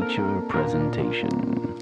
Feature presentation.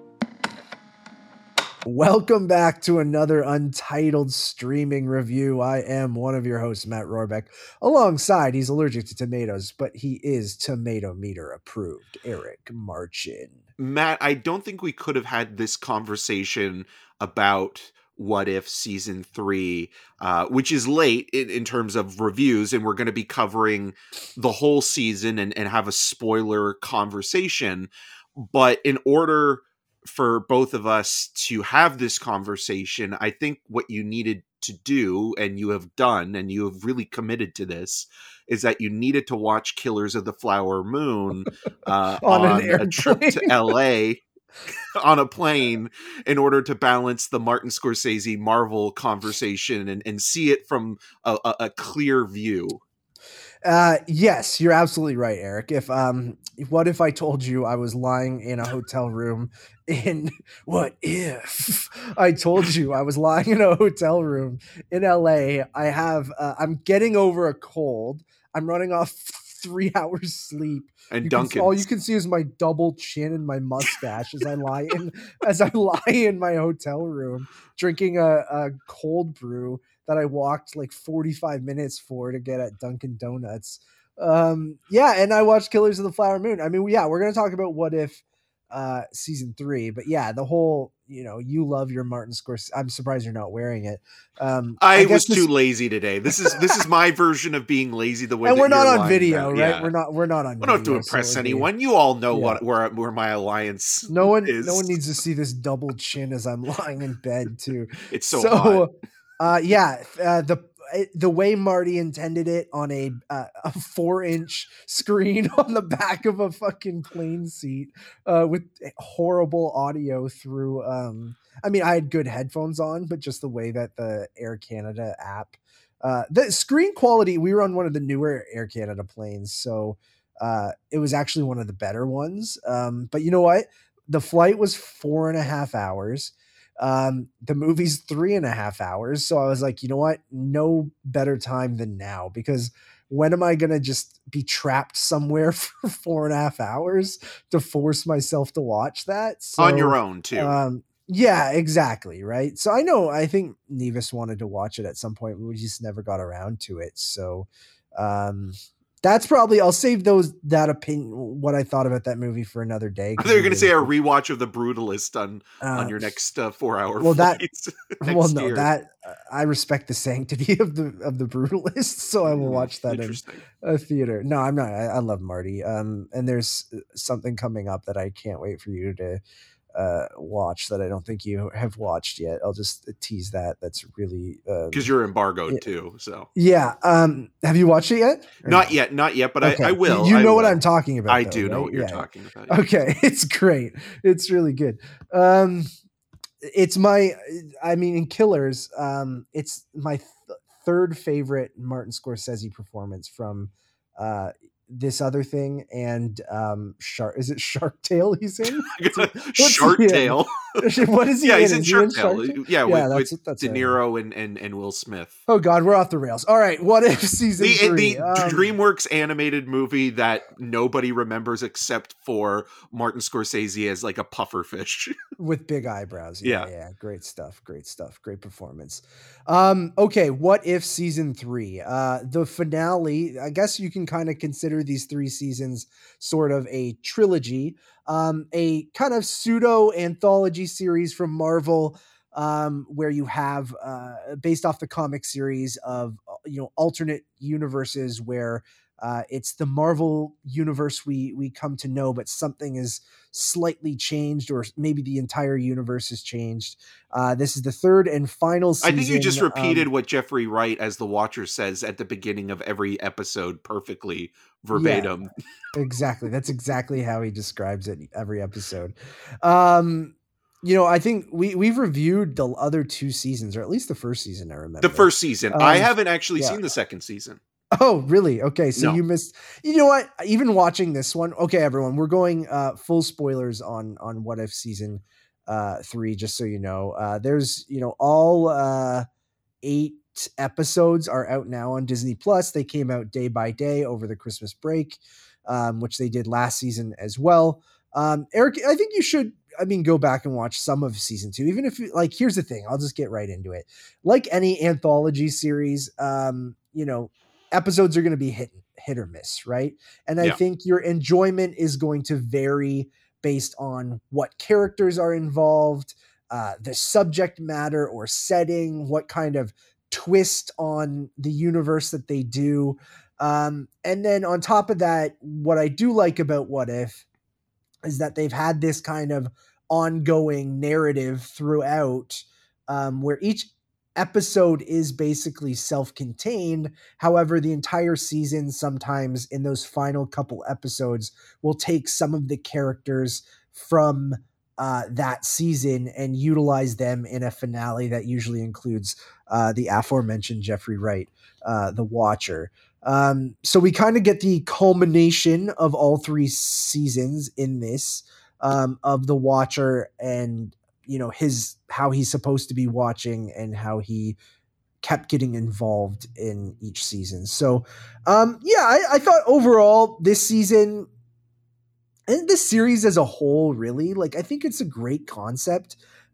Welcome back to another Untitled streaming review. I am one of your hosts, Matt Rohrbeck. Alongside, he's allergic to tomatoes, but he is Tomato Meter approved, Eric Marchin. Matt, I don't think we could have had this conversation about What If Season 3, which is late in terms of reviews, and we're going to be covering the whole season and have a spoiler conversation. But in order for both of us to have this conversation, I think what you needed to do, and you have done, and you have really committed to this, is that you needed to watch Killers of the Flower Moon on a trip to LA on a plane in order to balance the Martin Scorsese Marvel conversation and see it from a clear view. Yes, you're absolutely right, Eric. What if I told you I was lying in a hotel room what if I told you I was lying in a hotel room in LA? I'm getting over a cold. I'm running off 3 hours sleep. And all you can see is my double chin and my mustache as I lie in my hotel room drinking a cold brew that I walked like 45 minutes to get at Dunkin' Donuts. And I watched Killers of the Flower Moon. I mean, we're going to talk about What If season 3, but the whole, you love your Martin Scorsese. I'm surprised you're not wearing it. I was too lazy today. This is my version of being lazy. The way, and we're not on video, right? Yeah. We're not on. We don't have to impress anyone. You all know where my alliance. No one needs to see this double chin as I'm lying in bed too. It's so hot. The way Marty intended it on a 4-inch screen on the back of a fucking plane seat with horrible audio through. I had good headphones on, but just the way that the Air Canada app, the screen quality, we were on one of the newer Air Canada planes, so it was actually one of the better ones. But you know what? The flight was 4.5 hours. The movie's 3.5 hours. So I was like, you know what? No better time than now, because when am I going to just be trapped somewhere for 4.5 hours to force myself to watch that? So, on your own too. Yeah, exactly. Right. So I think Nevis wanted to watch it at some point, but we just never got around to it. So, that's probably, I'll save that opinion, what I thought about that movie, for another day. I thought you were going to say a rewatch of The Brutalist on your next 4-hour flight. I respect the sanctity of the Brutalist, so I will watch that in a theater. No, I'm not. I love Marty. And there's something coming up that I can't wait for you to watch that I don't think you have watched yet. I'll just tease that. That's really because you're embargoed too. So have you watched it yet? Not yet, but okay. I will. You know what I'm talking about. I do know what you're talking about. Okay, it's great. It's really good. It's in Killers. It's my third favorite Martin Scorsese performance from This Other Thing and is it Shark Tale he's in? Shark Tale. What is he? Yeah, in? he's in Shark Tale. With that's De Niro and Will Smith. Oh God, we're off the rails. All right, What If season 3? The DreamWorks animated movie that nobody remembers except for Martin Scorsese as like a puffer fish with big eyebrows. Yeah, great stuff. Great performance. Okay, What If season 3? The finale. I guess you can kind of consider these 3 seasons sort of a trilogy, a kind of pseudo anthology series from Marvel, where you have based off the comic series of alternate universes where it's the Marvel universe we come to know, but something is slightly changed, or maybe the entire universe has changed. This is the 3rd and final season. I think you just repeated what Jeffrey Wright as the Watcher says at the beginning of every episode perfectly, verbatim. Yeah, exactly. That's exactly how he describes it every episode. I think we've reviewed the other 2 seasons, or at least the first season. I remember the first season. I haven't actually seen the second season. Oh, really? Okay. So you missed, you know what? Even watching this one. Okay, everyone, we're going full spoilers on What If season 3, just so you know. There's, all 8 episodes are out now on Disney Plus. They came out day by day over the Christmas break, which they did last season as well. Eric, I think you should, go back and watch some of season 2, even if like, here's the thing, I'll just get right into it. Like any anthology series, episodes are going to be hit or miss, right? And I Yeah. think your enjoyment is going to vary based on what characters are involved, the subject matter or setting, what kind of twist on the universe that they do. And then on top of that, what I do like about What If is that they've had this kind of ongoing narrative throughout, where each episode is basically self-contained. However, the entire season, sometimes in those final couple episodes, will take some of the characters from that season and utilize them in a finale that usually includes the aforementioned Jeffrey Wright, the Watcher. So we kind of get the culmination of all 3 seasons in this, of the Watcher, and how he's supposed to be watching and how he kept getting involved in each season. So I thought overall this season and this series as a whole, really, like, I think it's a great concept.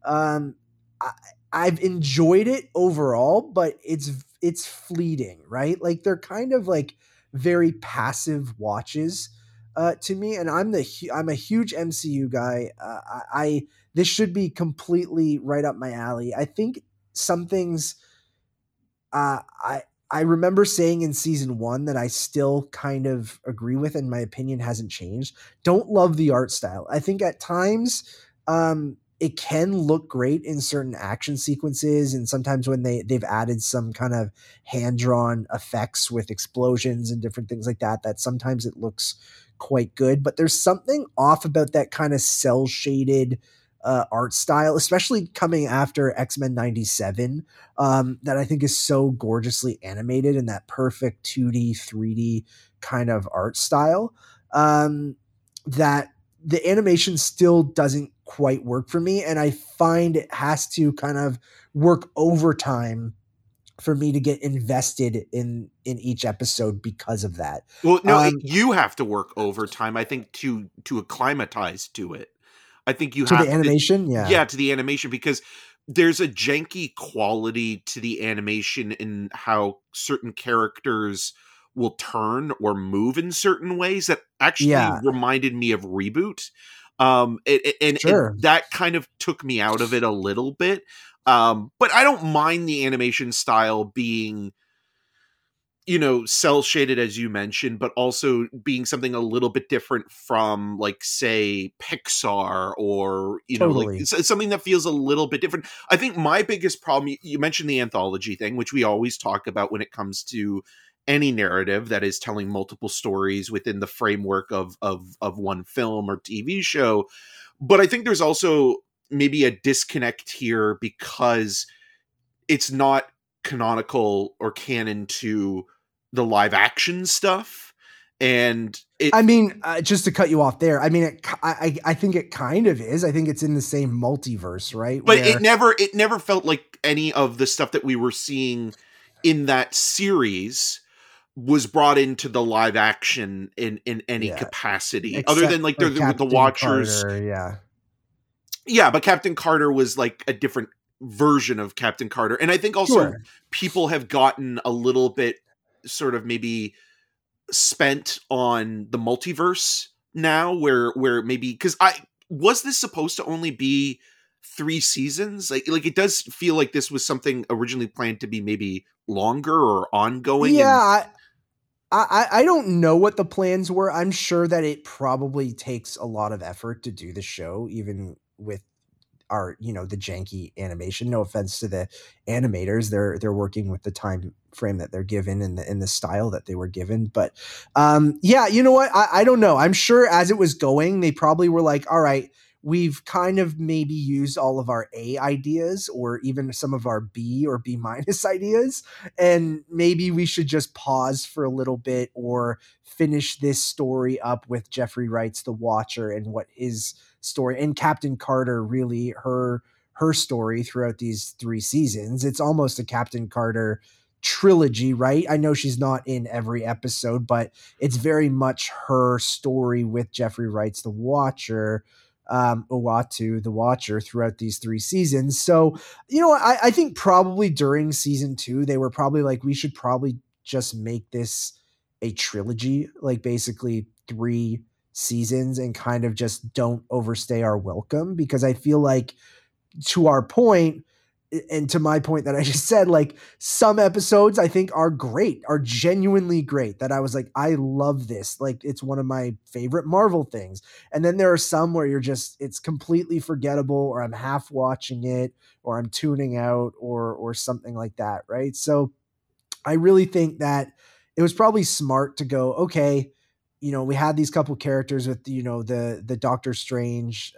I've enjoyed it overall, but it's fleeting, right? Like, they're kind of like very passive watches to me, and I'm a huge MCU guy. This should be completely right up my alley. I think some things uh, I I remember saying in season 1 that I still kind of agree with, and my opinion hasn't changed. Don't love the art style. I think at times it can look great in certain action sequences, and sometimes when they've added some kind of hand-drawn effects with explosions and different things like that, that sometimes it looks quite good. But there's something off about that kind of cell shaded art style, especially coming after X-Men 97, that I think is so gorgeously animated in that perfect 2D, 3D kind of art style, that the animation still doesn't quite work for me. And I find it has to kind of work overtime for me to get invested in each episode because of that. Well, no, you have to work overtime, I think, to acclimatize to it. I think you to have the animation, to the animation, because there's a janky quality to the animation in how certain characters will turn or move in certain ways that actually reminded me of Reboot. And that kind of took me out of it a little bit. But I don't mind the animation style being, cell shaded, as you mentioned, but also being something a little bit different from, like, say, Pixar, or totally. like something that feels a little bit different. I think my biggest problem, you mentioned the anthology thing, which we always talk about when it comes to any narrative that is telling multiple stories within the framework of one film or TV show. But I think there's also maybe a disconnect here because it's not canonical or canon to the live action stuff. And just to cut you off there, I think it kind of is. I think it's in the same multiverse, right? But it never felt like any of the stuff that we were seeing in that series was brought into the live action in any capacity, other than like with the Watchers. Carter, yeah, but Captain Carter was like a different version of Captain Carter. And I think also people have gotten a little bit sort of maybe spent on the multiverse now, where maybe, because was this supposed to only be 3 seasons? Like it does feel like this was something originally planned to be maybe longer or ongoing. Yeah, I don't know what the plans were. I'm sure that it probably takes a lot of effort to do the show, even with our, the janky animation. No offense to the animators. They're working with the time frame that they're given and the style that they were given. But you know what? I don't know. I'm sure as it was going, they probably were like, all right, we've kind of maybe used all of our A ideas or even some of our B or B- ideas. And maybe we should just pause for a little bit or finish this story up with Jeffrey Wright's The Watcher and what his story, and Captain Carter, really her story throughout these 3 seasons. It's almost a Captain Carter trilogy, right? I know she's not in every episode, but it's very much her story with Jeffrey Wright's The Watcher, Uatu, The Watcher, throughout these 3 seasons. So, I think probably during season 2, they were probably like, we should probably just make this a trilogy, like basically 3 seasons, and kind of just don't overstay our welcome, because I feel like, to our point, and to my point that I just said, like, some episodes I think are great, are genuinely great, that I was like, I love this. Like, it's one of my favorite Marvel things. And then there are some where it's completely forgettable, or I'm half watching it, or I'm tuning out, or something like that. Right. So I really think that it was probably smart to go, okay, we had these couple characters with, the Doctor Strange,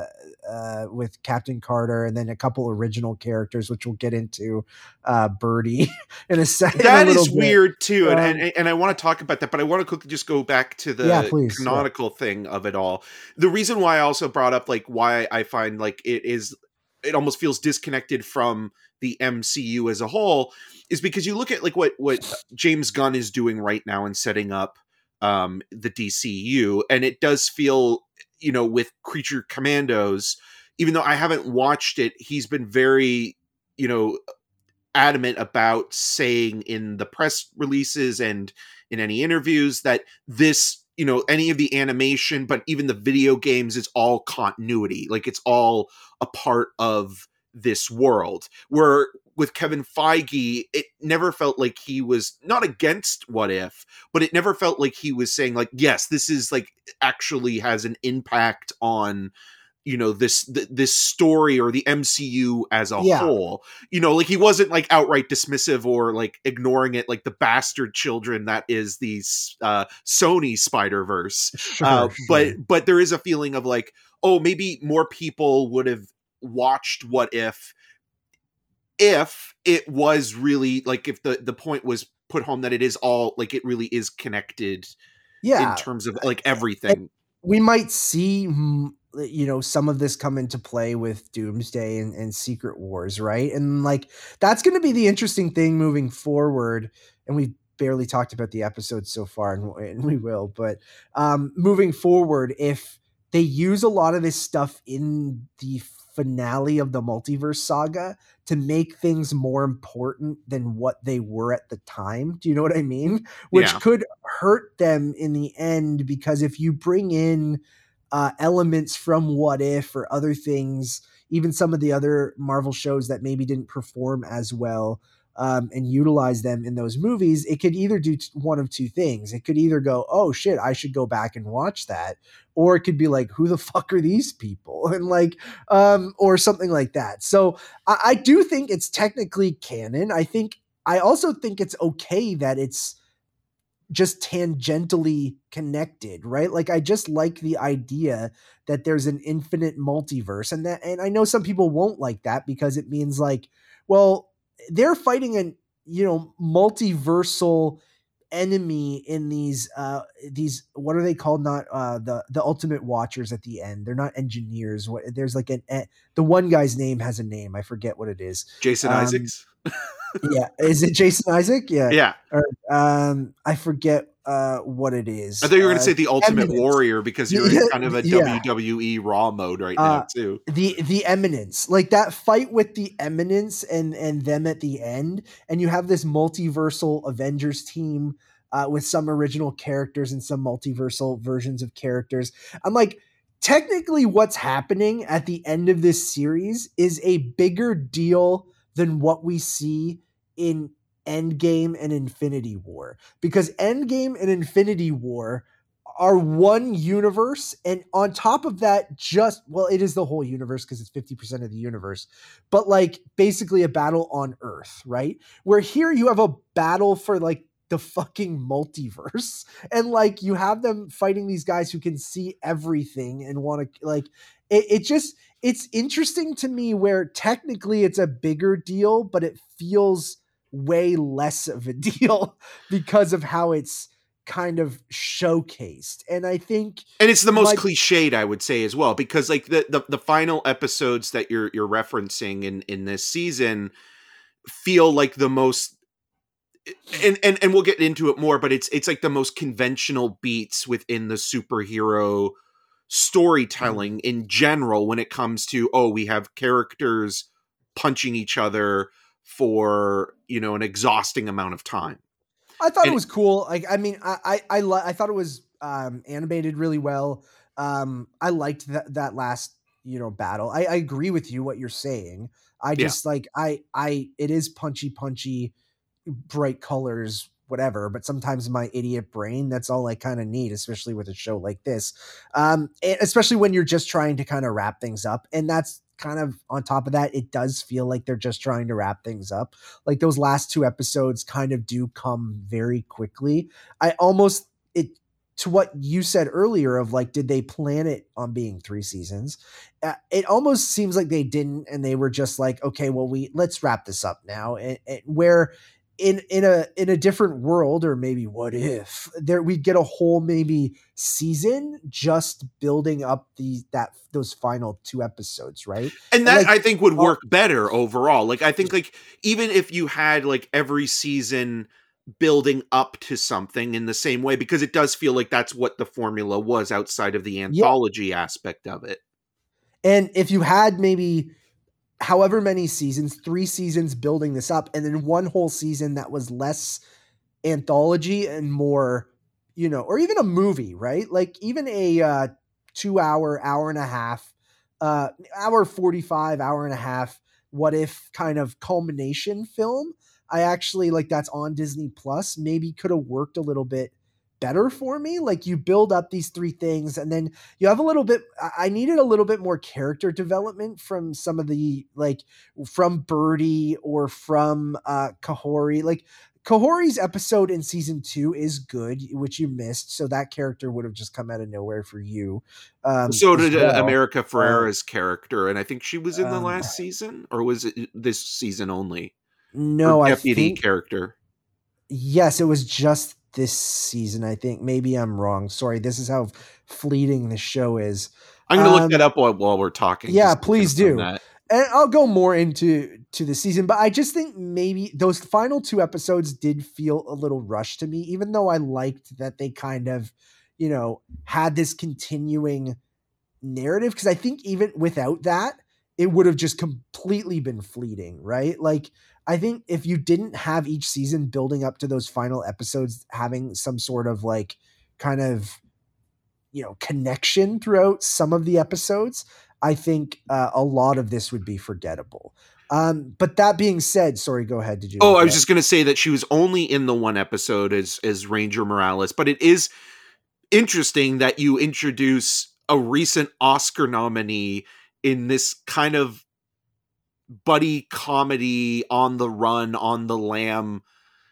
with Captain Carter, and then a couple original characters, which we'll get into, Birdie in a second. That is weird too. And I want to talk about that, but I want to quickly just go back to the canonical thing of it all. The reason why I also brought up, like, why I find like it almost feels disconnected from the MCU as a whole, is because you look at like what James Gunn is doing right now and setting up the DCU, and it does feel, with Creature Commandos, even though I haven't watched it, he's been very, adamant about saying in the press releases and in any interviews that this, any of the animation, but even the video games, is all continuity. Like, it's all a part of this world. Where with Kevin Feige, it never felt like he was not against What If, but it never felt like he was saying like, yes, this is like actually has an impact on, this story or the MCU as a whole. Like, he wasn't like outright dismissive or like ignoring it like the bastard children that is the Sony Spider-Verse. Sure. But there is a feeling of like, oh, maybe more people would have watched What If it was really like, if the point was put home that it is all like, it really is connected in terms of like everything. We might see some of this come into play with Doomsday and Secret Wars, right? And like, that's going to be the interesting thing moving forward. And we've barely talked about the episode so far, and we will, but moving forward, if they use a lot of this stuff in the finale of the multiverse saga to make things more important than what they were at the time. Do you know what I mean? Which could hurt them in the end, because if you bring in elements from What If or other things, even some of the other Marvel shows that maybe didn't perform as well, and utilize them in those movies, it could either do one of 2 things. It could either go, oh shit, I should go back and watch that. Or it could be like, who the fuck are these people? And like, or something like that. So I do think it's technically canon. I also think it's okay that it's just tangentially connected, right? Like, I just like the idea that there's an infinite multiverse, and I know some people won't like that, because it means like, well, they're fighting an multiversal enemy in these what are they called? Not the Ultimate Watchers at the end. They're not engineers. There's like the one guy's name has a name. I forget what it is. Jason Isaacs. Yeah, is it Jason Isaac? Yeah. Or, I forget what it is. I thought you were going to say the Ultimate Warrior, because you're in kind of a WWE Raw mode right now too. The Eminence, like that fight with the Eminence and them at the end, and you have this multiversal Avengers team with some original characters and some multiversal versions of characters. I'm like, technically what's happening at the end of this series is a bigger deal than what we see in Endgame and Infinity War, because Endgame and Infinity War are one universe, and on top of that, it is the whole universe because it's 50% of the universe, but like basically a battle on Earth, right? Where here you have a battle for like the fucking multiverse, and like you have them fighting these guys who can see everything and want to like it's interesting to me where technically it's a bigger deal, but it feels way less of a deal because of how it's kind of showcased. And I think, and it's the most cliched, I would say, as well, because like the final episodes that you're referencing in this season feel like the most and we'll get into it more, but it's like the most conventional beats within the superhero storytelling in general when it comes to, we have characters punching each other for, an exhausting amount of time. I thought And it was cool. Like, I mean, I thought it was animated really well. I liked that last, battle. I agree with you what you're saying. I Yeah. just like it is punchy, bright colors, whatever. But sometimes my idiot brain, that's all I kind of need, especially with a show like this. Especially when you're just trying to kind of wrap things up, and that's kind of on top of that. It does feel like they're just trying to wrap things up. Like those last two episodes kind of do come very quickly. I almost it to what you said earlier of like, did they plan it on being 3 seasons? It almost seems like they didn't, and they were just like, okay, well, let's wrap this up now. And where in a different world, or maybe what if there we get a whole maybe season just building up those final 2 episodes, right? And that, like, I think, would work better overall. Like, I think, like, even if you had like every season building up to something in the same way, because it does feel like that's what the formula was outside of the anthology aspect of it. And if you had maybe however many seasons, 3 seasons building this up, and then one whole season that was less anthology and more, or even a movie, right? Like even a 2 hour, hour and a half, hour 45, hour and a half, what if kind of culmination film. I actually like that's on Disney Plus. Maybe could have worked a little bit better for me. Like you build up these 3 things, and then you have a little bit. I needed a little bit more character development from some of the from Birdie or from Kahori. Like Kahori's episode in season 2 is good, which you missed. So that character would have just come out of nowhere for you. So did America Ferrera's character, and I think she was in the last season, or was it this season only? No, her deputy I think character. Yes, it was just this season. I think maybe I'm wrong. Sorry, this is how fleeting the show is. I'm going to look that up while we're talking. Yeah, please do. That. And I'll go more into the season, but I just think maybe those final 2 episodes did feel a little rushed to me, even though I liked that they kind of, had this continuing narrative. Because I think even without that, it would have just completely been fleeting, right? Like, I think if you didn't have each season building up to those final episodes, having some sort of like kind of, connection throughout some of the episodes, I think a lot of this would be forgettable. But that being said, sorry, go ahead. Did you? I was just going to say that she was only in the one episode as Ranger Morales, but it is interesting that you introduce a recent Oscar nominee in this kind of buddy comedy, on the run, on the lam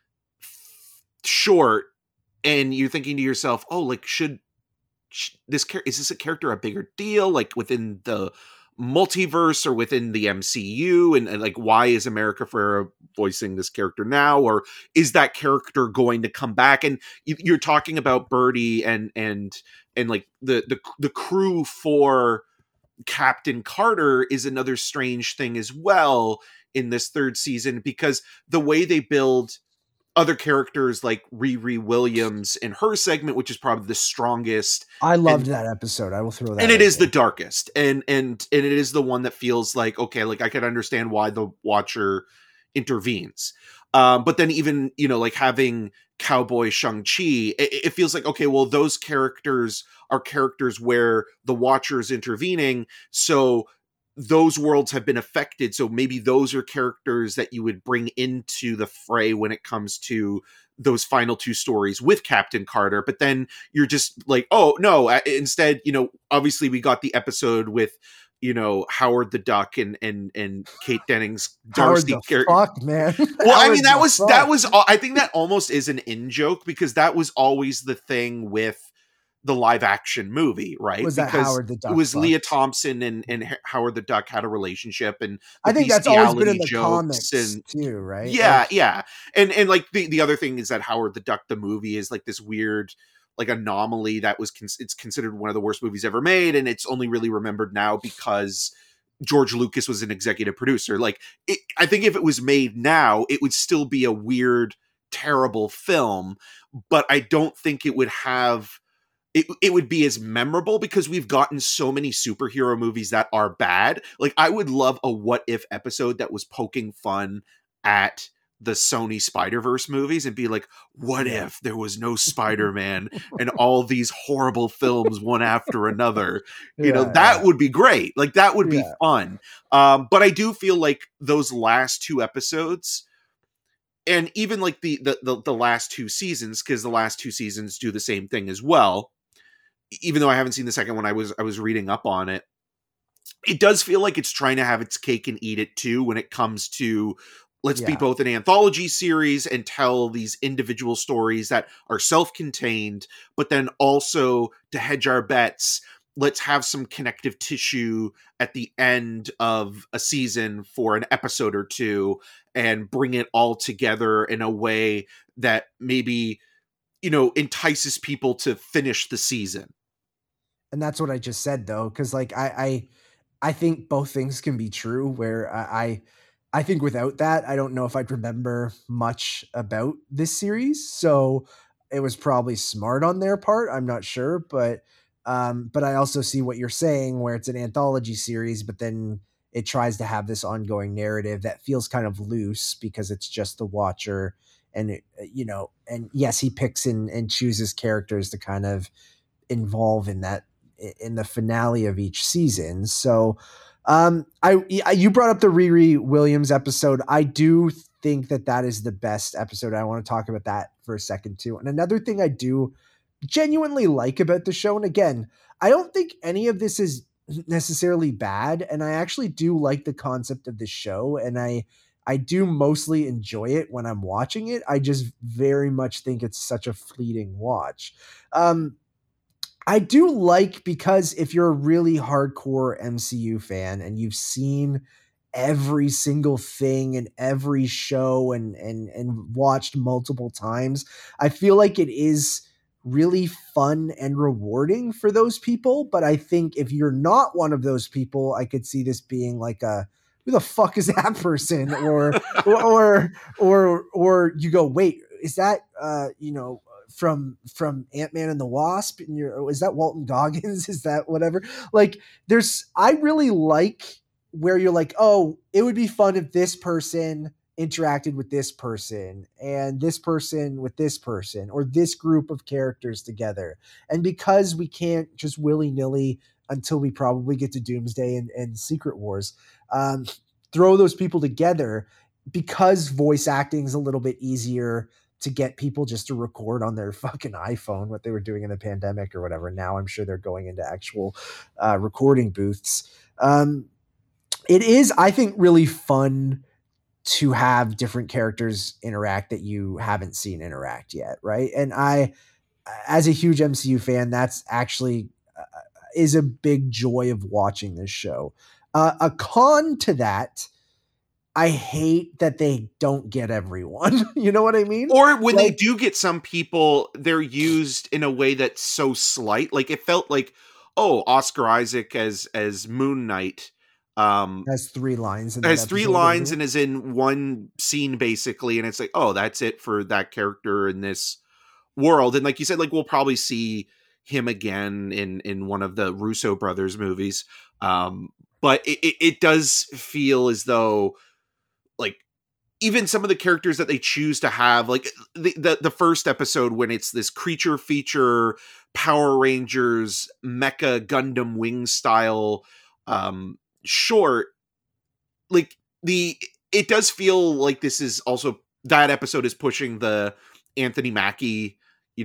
short, and you're thinking to yourself, should is this a character a bigger deal, like within the multiverse or within the MCU, and like why is America Ferrera voicing this character now, or is that character going to come back? And you're talking about Birdie and like the crew for Captain Carter is another strange thing as well in this 3rd season, because the way they build other characters like Riri Williams in her segment, which is probably the strongest. I loved that episode. I will throw that. And it is the darkest. And it is the one that feels like, okay, like I could understand why the Watcher intervenes. But then even, like having Cowboy Shang-Chi, it feels like, okay, well, those characters are characters where the Watcher is intervening. So those worlds have been affected. So maybe those are characters that you would bring into the fray when it comes to those final 2 stories with Captain Carter. But then you're just like, oh no, instead, obviously we got the episode with, Howard the Duck and Kate Dennings, Darcy character. Fuck, man. Well, I mean, that was, I think that almost is an in-joke, because that was always the thing with the live action movie, right? Was that Howard the Duck? It was Leah Thompson and Howard the Duck had a relationship, and I think that's always been in the comics too, right? Yeah. And like the other thing is that Howard the Duck, the movie, is like this weird like anomaly that was it's considered one of the worst movies ever made, and it's only really remembered now because George Lucas was an executive producer. Like, I think if it was made now, it would still be a weird terrible film, but I don't think it would have it would be as memorable because we've gotten so many superhero movies that are bad. Like, I would love a What If episode that was poking fun at the Sony Spider-Verse movies and be like, what if there was no Spider-Man and all these horrible films one after another? You know, that would be great. Like, that would be fun. But I do feel like those last two episodes, and even like the last two seasons, because the last two seasons do the same thing as well, even though I haven't seen the second one, I was reading up on it. It does feel like it's trying to have its cake and eat it too when it comes to, let's be both an anthology series and tell these individual stories that are self-contained, but then also, to hedge our bets, let's have some connective tissue at the end of a season for an episode or two and bring it all together in a way that maybe, you know, entices people to finish the season. And that's what I just said, though, because like I think both things can be true. Where I think without that, I don't know if I'd remember much about this series. So it was probably smart on their part. I'm not sure, but I also see what you're saying, where it's an anthology series, but then it tries to have this ongoing narrative that feels kind of loose because it's just the Watcher, and it, you know, and yes, he picks and chooses characters to kind of involve in that, in the finale of each season. So you brought up the Riri Williams episode. I do think that is the best episode. I want to talk about that for a second too. And another thing I do genuinely like about the show, and again, I don't think any of this is necessarily bad, and I actually do like the concept of the show, and I do mostly enjoy it when I'm watching it. I just very much think it's such a fleeting watch. I do like, because if you're a really hardcore MCU fan and you've seen every single thing and every show and watched multiple times, I feel like it is really fun and rewarding for those people. But I think if you're not one of those people, I could see this being like who the fuck is that person? Or you go, wait, is that, from Ant-Man and the Wasp, and is that Walton Goggins? Is that whatever? Like, I really like where you're like, oh, it would be fun if this person interacted with this person and this person with this person, or this group of characters together. And because we can't just willy-nilly, until we probably get to Doomsday and Secret Wars, throw those people together, because voice acting is a little bit easier to get people just to record on their fucking iPhone, what they were doing in the pandemic or whatever. Now I'm sure they're going into actual recording booths. It is, I think, really fun to have different characters interact that you haven't seen interact yet, right? And I, as a huge MCU fan, that's actually is a big joy of watching this show. A con to that, I hate that they don't get everyone. You know what I mean? Or when they do get some people, they're used in a way that's so slight. Like, it felt like, oh, Oscar Isaac as Moon Knight has 3 lines. Has 3 lines and is in one scene basically, and it's like, oh, that's it for that character in this world. And like you said, like, we'll probably see him again in one of the Russo brothers movies. But it does feel as though, like, even some of the characters that they choose to have, like the first episode, when it's this creature feature, Power Rangers, Mecha Gundam Wing style short, like, it does feel like this is also, that episode is pushing the Anthony Mackie,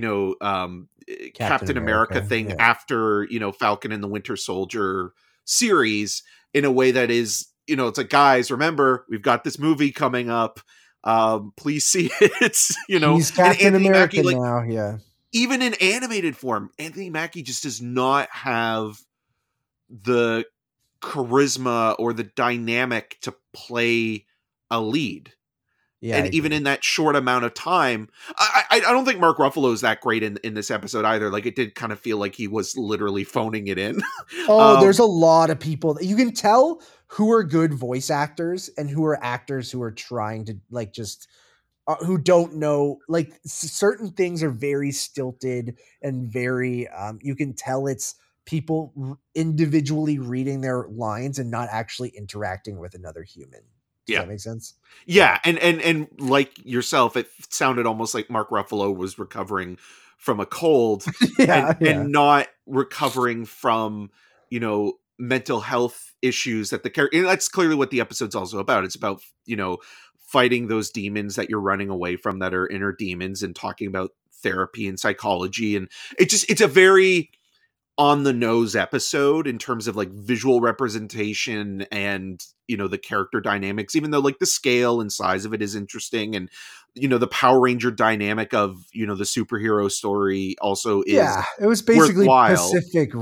Captain America thing after, Falcon and the Winter Soldier series, in a way that is, it's like, guys, remember, we've got this movie coming up. Please see it. He's Captain America Mackie, now. Yeah. Even in animated form, Anthony Mackie just does not have the charisma or the dynamic to play a lead. Yeah, and even in that short amount of time, I don't think Mark Ruffalo is that great in this episode either. Like, it did kind of feel like he was literally phoning it in. There's a lot of people that you can tell who are good voice actors and who are actors who are trying to, like, just who don't know, like certain things are very stilted and very you can tell it's people individually reading their lines and not actually interacting with another human. Does Yeah. that make sense? Yeah, and like yourself, it sounded almost like Mark Ruffalo was recovering from a cold, Yeah, and not recovering from, you know, mental health issues that the character. And that's clearly what the episode's also about. It's about, you know, fighting those demons that you're running away from, that are inner demons, and talking about therapy and psychology. And it's a very on the nose episode in terms of like visual representation and, you know, the character dynamics, even though like the scale and size of it is interesting. And, you know, the Power Ranger dynamic of, you know, the superhero story also is it was basically worthwhile.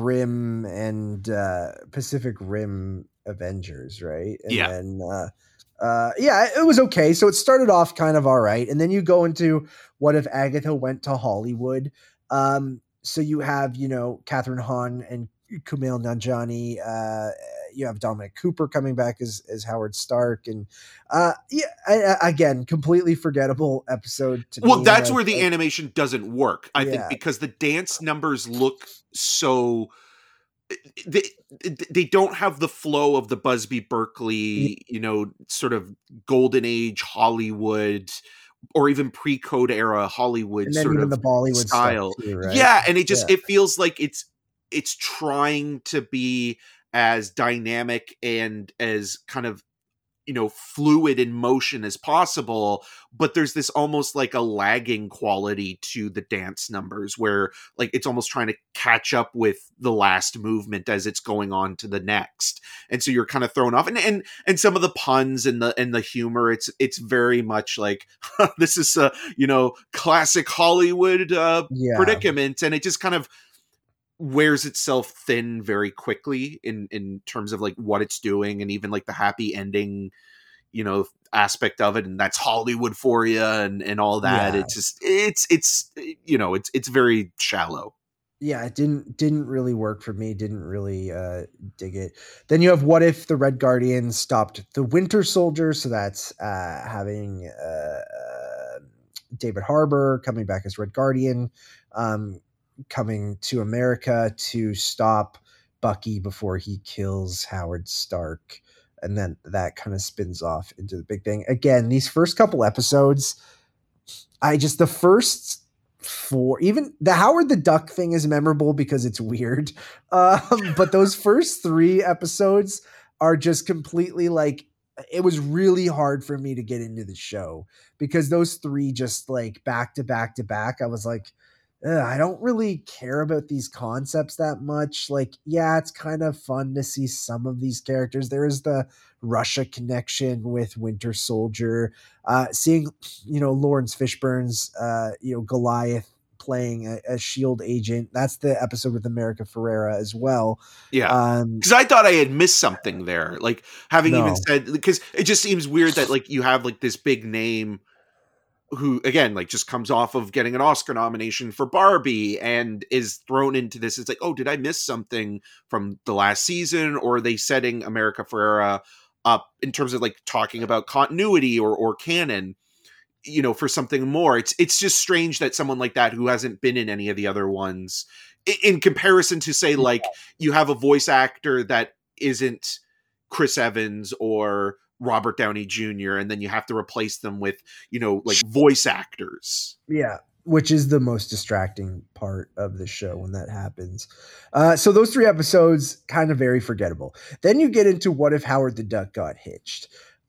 Pacific Rim Avengers, right? And Yeah. then yeah, it was okay. So it started off kind of all right, and then you go into what if Agatha went to Hollywood. So you have, you know, Catherine Hahn and Kumail Nanjiani. You have Dominic Cooper coming back as Howard Stark, and again, completely forgettable episode to Well, me. that's where the animation doesn't work, I think, Yeah. because the dance numbers look so they don't have the flow of the Busby Berkeley, you know, sort of golden age Hollywood, or even pre-code era Hollywood And then sort even of the Bollywood stuff style. too, right? Yeah, and it Yeah. it feels like it's trying to be as dynamic and as kind of, you know, fluid in motion as possible, but there's this almost like a lagging quality to the dance numbers, where like it's almost trying to catch up with the last movement as it's going on to the next, and so you're kind of thrown off. And some of the puns and the humor, it's very much like this is a, you know, classic Hollywood predicament, and it just kind of wears itself thin very quickly in terms of like what it's doing, and even like the happy ending, you know, aspect of it, and that's Hollywood for you, and all that. Yeah. It's just it's you know, it's very shallow. Yeah, it didn't really work for me. Didn't really dig it. Then you have what if the Red Guardian stopped the Winter Soldier? So that's having David Harbour coming back as Red Guardian, coming to America to stop Bucky before he kills Howard Stark. And then that kind of spins off into the big thing. Again, these first couple episodes, the first four, even the Howard the Duck thing is memorable because it's weird. But those first three episodes are just completely like, it was really hard for me to get into the show because those three just like back to back to back. I was like, I don't really care about these concepts that much. Like, yeah, it's kind of fun to see some of these characters. There is the Russia connection with Winter Soldier. Seeing, you know, Lawrence Fishburne's, you know, Goliath playing a SHIELD agent. That's the episode with America Ferrera as well. Yeah, because I thought I had missed something there. Like, having even No. said, because it just seems weird that like you have like this big name who again like just comes off of getting an Oscar nomination for Barbie and is thrown into this. It's like, oh, did I miss something from the last season? Or are they setting America Ferrera up in terms of like talking about continuity or canon, you know, for something more? It's just strange that someone like that, who hasn't been in any of the other ones, in comparison to say like you have a voice actor that isn't Chris Evans or Robert Downey Jr., and then you have to replace them with, you know, like voice actors. Yeah, which is the most distracting part of the show when that happens. So those three episodes, kind of very forgettable. Then you get into what if Howard the Duck got hitched.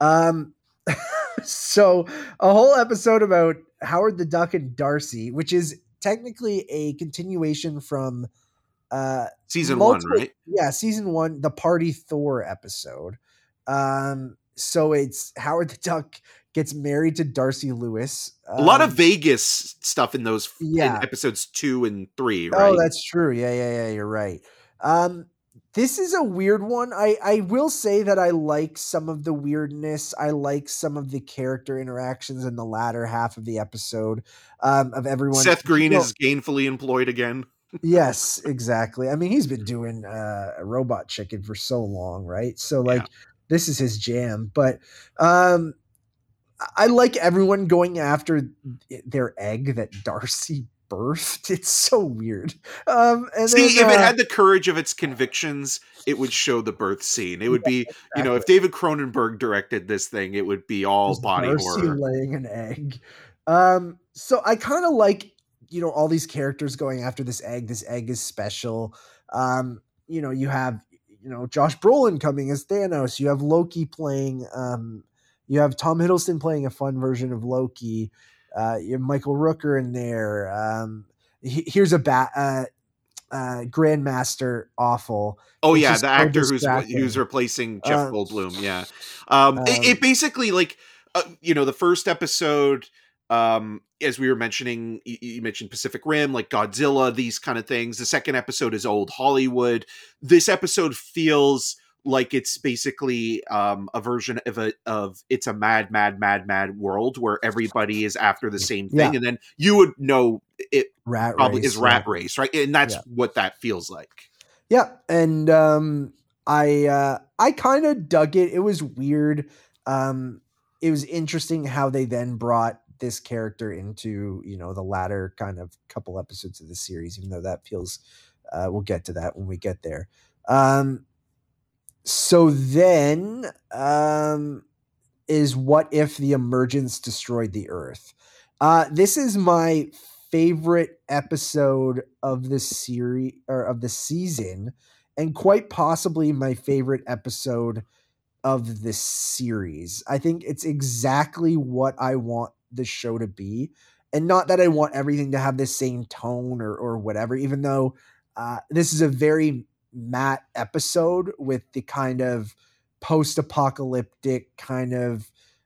So a whole episode about Howard the Duck and Darcy, which is technically a continuation from Season one, right? Yeah, season one, the Party Thor episode. So it's Howard the Duck gets married to Darcy Lewis. A lot of Vegas stuff in those in Yeah. episodes 2 and 3, right? Oh, that's true. Yeah, you're right. This is a weird one. I will say that I like some of the weirdness. I like some of the character interactions in the latter half of the episode, of everyone. Seth Green is gainfully employed again. Yes, exactly. I mean, he's been doing Robot Chicken for so long, right? So like, this is his jam. But I like everyone going after their egg that Darcy birthed. It's so weird. And See, then if it had the courage of its convictions, it would show the birth scene. It would be, if exactly. David Cronenberg directed this thing, it would be all Just body Darcy horror. laying an egg. So I kind of like, all these characters going after this egg. This egg is special. You have, Josh Brolin coming as Thanos. You have Loki playing, you have Tom Hiddleston playing a fun version of Loki. You have Michael Rooker in there. Here's a Grandmaster Awful. Oh It's yeah, just the so actor who's distracting. replacing Jeff Um, Goldblum. Yeah, it um, basically like the first episode. As we were mentioning, you mentioned Pacific Rim, like Godzilla, these kind of things. The second episode is old Hollywood. This episode feels like it's basically a version of it's a mad world where everybody is after the same thing, yeah, and then you would know it Rat probably is Race. Yeah. Rat Race, right? And that's Yeah. what that feels like. Yeah, and I kind of dug it. It was weird. It was interesting how they then brought this character into the latter kind of couple episodes of the series, even though that feels we'll get to that when we get there. So then is what if the emergence destroyed the Earth? This is my favorite episode of the series or of the season, and quite possibly my favorite episode of the series. I think it's exactly what I want the show to be. And not that I want everything to have the same tone or whatever, even though this is a very matte episode with the kind of post-apocalyptic kind of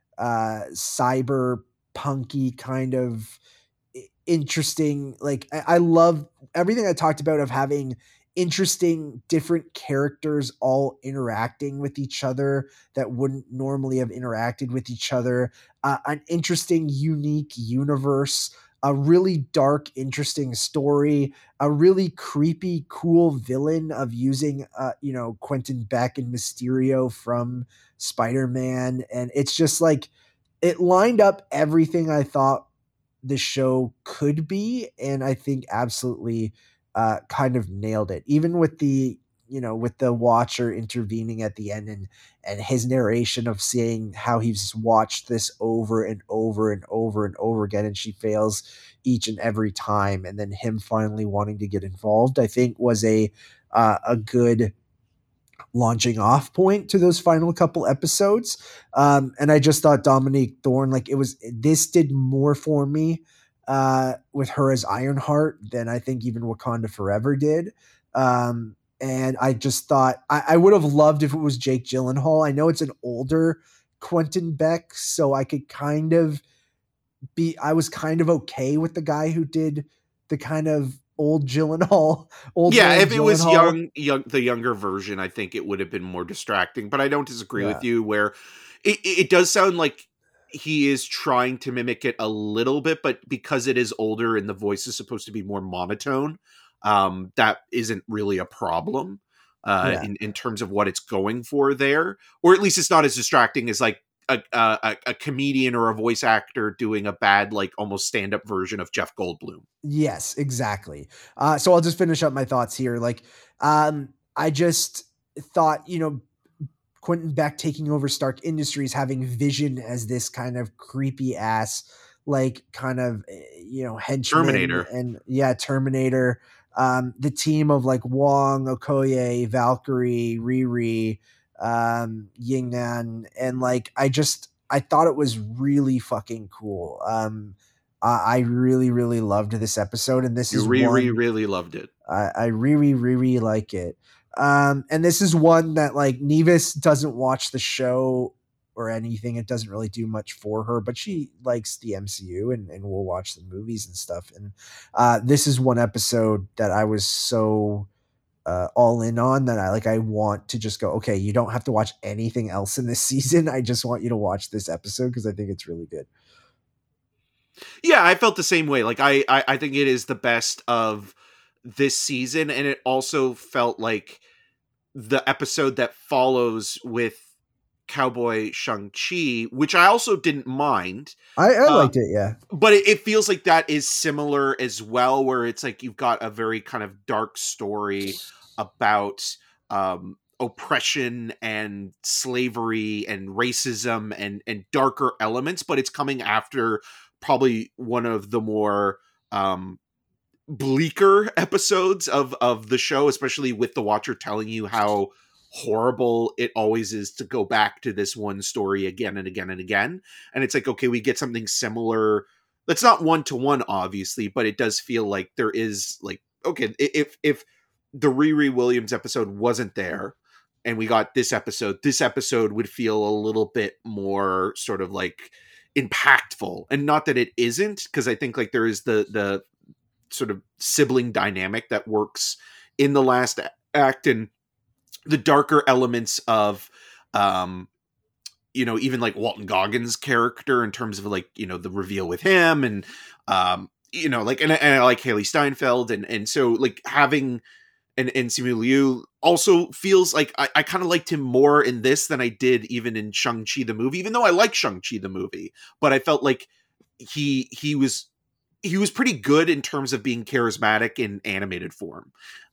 cyber punky kind of interesting. Like I love everything I talked about of having interesting different characters all interacting with each other that wouldn't normally have interacted with each other, an interesting unique universe, a really dark interesting story, a really creepy cool villain of using Quentin Beck and Mysterio from Spider-Man. And it's just like it lined up everything I thought the show could be, and I think absolutely kind of nailed it. Even with the with the Watcher intervening at the end and his narration of seeing how he's watched this over and over and over and over again, and she fails each and every time, and then him finally wanting to get involved, I think was a good launching off point to those final couple episodes. And I just thought Dominique Thorne, like this did more for me with her as Ironheart than I think even Wakanda Forever did. And I just thought I would have loved if it was Jake Gyllenhaal. I know it's an older Quentin Beck, so I could kind of I was kind of okay with the guy who did the kind of old Gyllenhaal, Yeah, man if it was Gyllenhaal. the younger version, I think it would have been more distracting. But I don't disagree Yeah. with you. Where it does sound like he is trying to mimic it a little bit, but because it is older and the voice is supposed to be more monotone, that isn't really a problem Yeah. in terms of what it's going for there, or at least it's not as distracting as like a comedian or a voice actor doing a bad like almost stand up version of Jeff Goldblum. Yes, exactly. So I'll just finish up my thoughts here. Like, I just thought, Quentin Beck taking over Stark Industries, having Vision as this kind of creepy ass, like kind of, henchman Terminator. and Terminator. The team of like Wong, Okoye, Valkyrie, Riri, Yingnan, and like I thought it was really fucking cool. I really, really loved this episode, and this You is one really loved it. I really, really like it. And this is one that like Nevis doesn't watch the show or anything. It doesn't really do much for her, but she likes the MCU and will watch the movies and stuff. And this is one episode that I was so all in on that I want to just go, okay, you don't have to watch anything else in this season. I just want you to watch this episode because I think it's really good. Yeah, I felt the same way. Like I think it is the best of this season, and it also felt like the episode that follows with Cowboy Shang-Chi, which I also didn't mind. I liked it, yeah. But it feels like that is similar as well, where it's like you've got a very kind of dark story about oppression and slavery and racism and darker elements, but it's coming after probably one of the more bleaker episodes of the show, especially with the Watcher telling you how horrible it always is to go back to this one story again and again and again. And it's like, okay, we get something similar. That's not one to one, obviously, but it does feel like there is like, okay, if the Riri Williams episode wasn't there and we got this episode would feel a little bit more sort of like impactful. And not that it isn't, because I think like there is the sort of sibling dynamic that works in the last act, and the darker elements of even like Walton Goggins' character in terms of like, the reveal with him and like, and I like Haley Steinfeld, and so like having and Simu Liu also feels like I kind of liked him more in this than I did even in Shang-Chi the movie, even though I like Shang-Chi the movie, but I felt like he was pretty good in terms of being charismatic in animated form.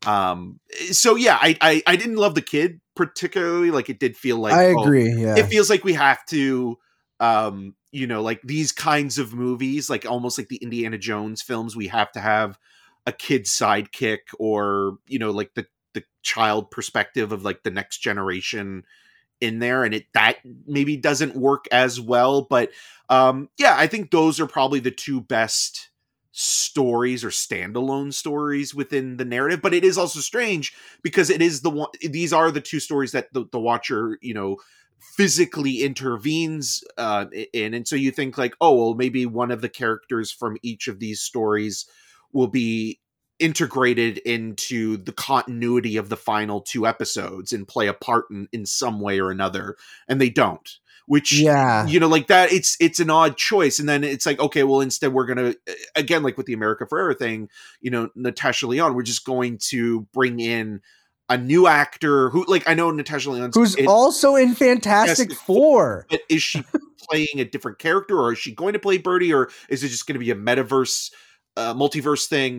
So yeah, I didn't love the kid particularly. Like it did feel like, I agree. Yeah. It feels like we have to, like these kinds of movies, like almost like the Indiana Jones films, we have to have a kid sidekick or, like the child perspective of like the next generation in there, and that maybe doesn't work as well. But yeah, I think those are probably the two best stories or standalone stories within the narrative. But it is also strange because it is these are the two stories that the Watcher physically intervenes in, and so you think like, oh well, maybe one of the characters from each of these stories will be integrated into the continuity of the final two episodes and play a part in some way or another, and they don't. Which, like that, it's an odd choice. And then it's like, okay, well, instead we're going to, again, like with the America Ferrera thing, Natasha Lyonne, we're just going to bring in a new actor who, like, I know Natasha Lyonne, who's also in Fantastic Four. But is she playing a different character, or is she going to play Birdie, or is it just going to be a multiverse thing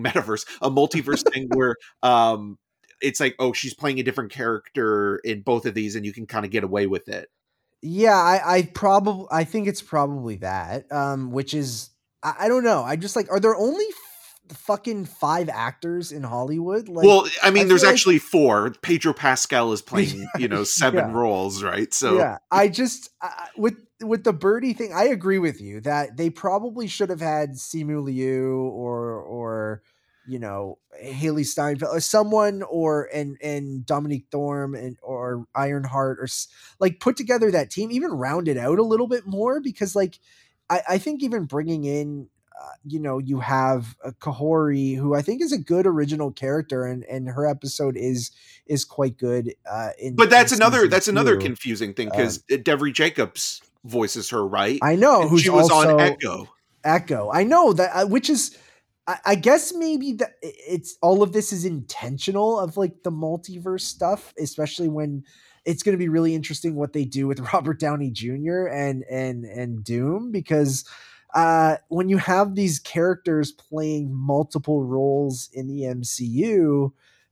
where it's like, oh, she's playing a different character in both of these and you can kind of get away with it? Yeah, I think it's probably that, which is, I don't know. I just like, are there only fucking 5 actors in Hollywood? Like, well, I mean, there's actually 4. Pedro Pascal is playing, 7 roles, right? So yeah, I just, with the Birdie thing, I agree with you that they probably should have had Simu Liu or Haley Steinfeld or someone, and Dominique Thorne or Ironheart, or like put together that team, even round it out a little bit more, because like I think even bringing in you have Kahori, who I think is a good original character, and her episode is quite good. But that's another confusing thing, because Devery Jacobs voices her, right? I know, who she was on Echo. I know that, which is, I guess maybe that it's all of this is intentional of like the multiverse stuff, especially when it's going to be really interesting what they do with Robert Downey Jr. and Doom, because when you have these characters playing multiple roles in the MCU,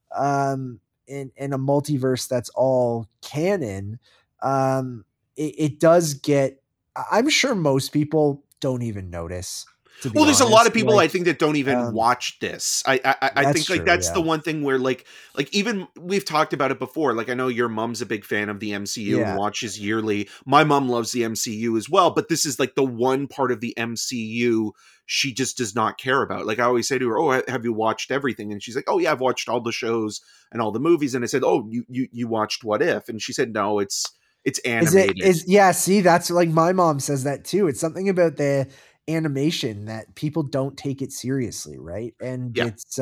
in a multiverse that's all canon, it does get, I'm sure most people don't even notice. Well, there's a lot of people, I think, that don't even watch this. I think like that's the one thing where like even we've talked about it before. Like I know your mom's a big fan of the MCU and watches yearly. My mom loves the MCU as well, but this is like the one part of the MCU she just does not care about. Like I always say to her, "Oh, have you watched everything?" And she's like, "Oh yeah, I've watched all the shows and all the movies." And I said, "Oh, you watched What If?" And she said, "No, it's animated." See, that's like my mom says that too. It's something about the animation that people don't take it seriously, right? And it's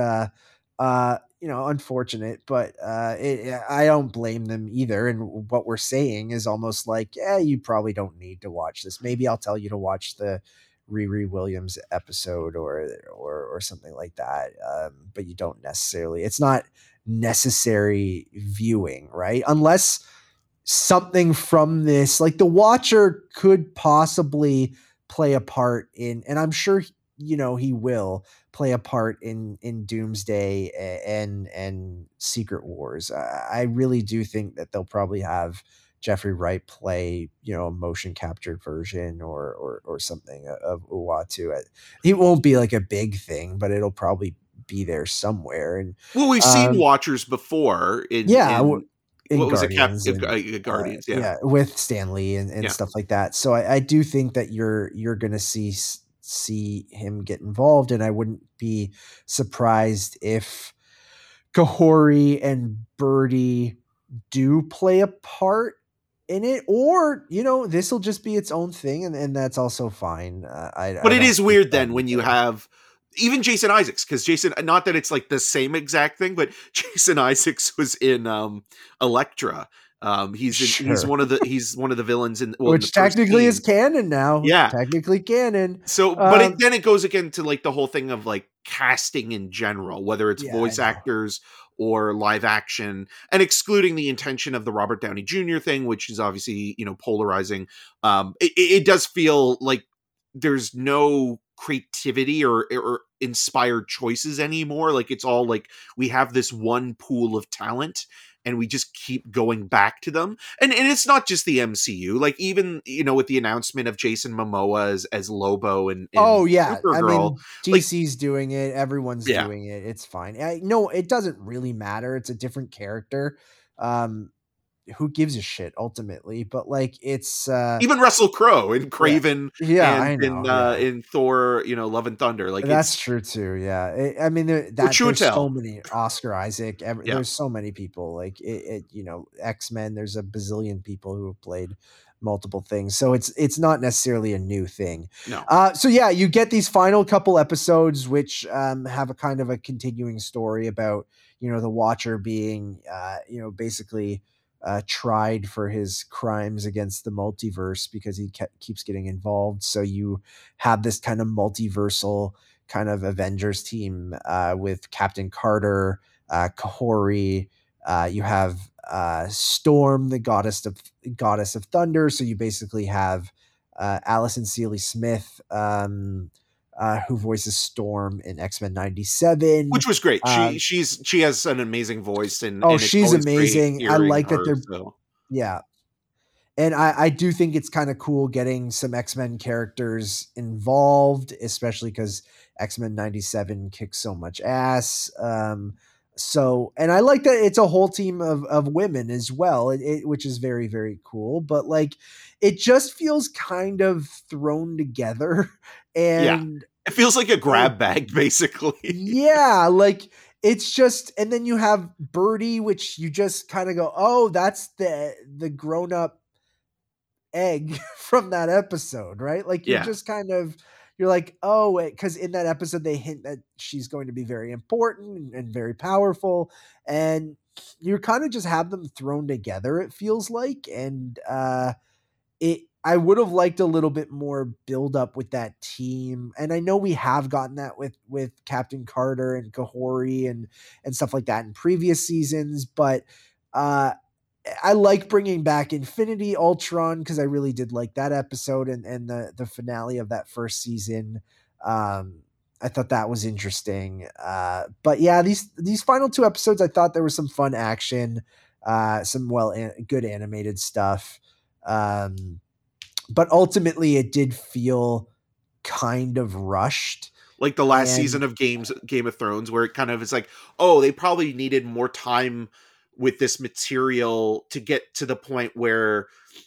unfortunate, but I don't blame them either. And what we're saying is almost like, yeah, you probably don't need to watch this. Maybe I'll tell you to watch the Riri Williams episode or something like that, but you don't necessarily, it's not necessary viewing, right? Unless something from this. Like the Watcher could possibly play a part in, and I'm sure he will play a part in Doomsday and Secret Wars. I really do think that they'll probably have Jeffrey Wright play, a motion captured version or something of Uatu. It won't be like a big thing, but it'll probably be there somewhere. And well, we've seen Watchers before in what was Guardians it? Guardians, yeah, with Stan Lee and stuff like that. So I do think that you're gonna see him get involved, and I wouldn't be surprised if Kahori and Birdie do play a part in it, or this will just be its own thing, and that's also fine. But it is weird then when you have even Jason Isaacs, because Jason, not that it's like the same exact thing, but Jason Isaacs was in Elektra. He's one of the villains in which technically is canon now. Yeah, technically canon. So, but then it goes again to like the whole thing of like casting in general, whether it's voice actors or live action, and excluding the intention of the Robert Downey Jr. thing, which is obviously polarizing. It does feel like there's no creativity or inspired choices anymore. Like it's all like we have this one pool of talent and we just keep going back to them. And it's not just the MCU, like even, with the announcement of Jason Momoa as Lobo and Supergirl, I mean, DC's doing it. Everyone's doing it. It's fine. No, it doesn't really matter. It's a different character. Who gives a shit ultimately? But like it's even Russell Crowe in Kraven, I know, in Thor, Love and Thunder. Like that's true too. Yeah, I mean, there's so many Oscar Isaac. There's so many people. Like X-Men. There's a bazillion people who have played multiple things, so it's not necessarily a new thing. No. So you get these final couple episodes, which have a kind of a continuing story about the Watcher being basically tried for his crimes against the multiverse because he keeps getting involved. So you have this kind of multiversal kind of Avengers team with Captain Carter, Kahori. You have Storm, the goddess of thunder. So you basically have Allison Seeley Smith, who voices Storm in X-Men 97, which was great. She has an amazing voice, and she's amazing. I like that they're and I do think it's kind of cool getting some X-Men characters involved, especially because X-Men 97 kicks so much ass. And I like that it's a whole team of women as well, which is very, very cool. But like, it just feels kind of thrown together, and it feels like a grab bag, basically. Like it's just, and then you have Birdie, which you just kind of go, oh, that's the grown up egg from that episode, right? Like you're just kind of. You're like, oh, because in that episode they hint that she's going to be very important and very powerful, and you kind of just have them thrown together. It feels like, and I would have liked a little bit more build up with that team, and I know we have gotten that with Captain Carter and Kahori and stuff like that in previous seasons, but I like bringing back Infinity Ultron because I really did like that episode and the finale of that first season. I thought that was interesting. But these final two episodes, I thought there was some fun action, some good animated stuff. But ultimately it did feel kind of rushed. Like the last season of Game of Thrones, where it kind of is like, oh, they probably needed more time with this material to get to the point where,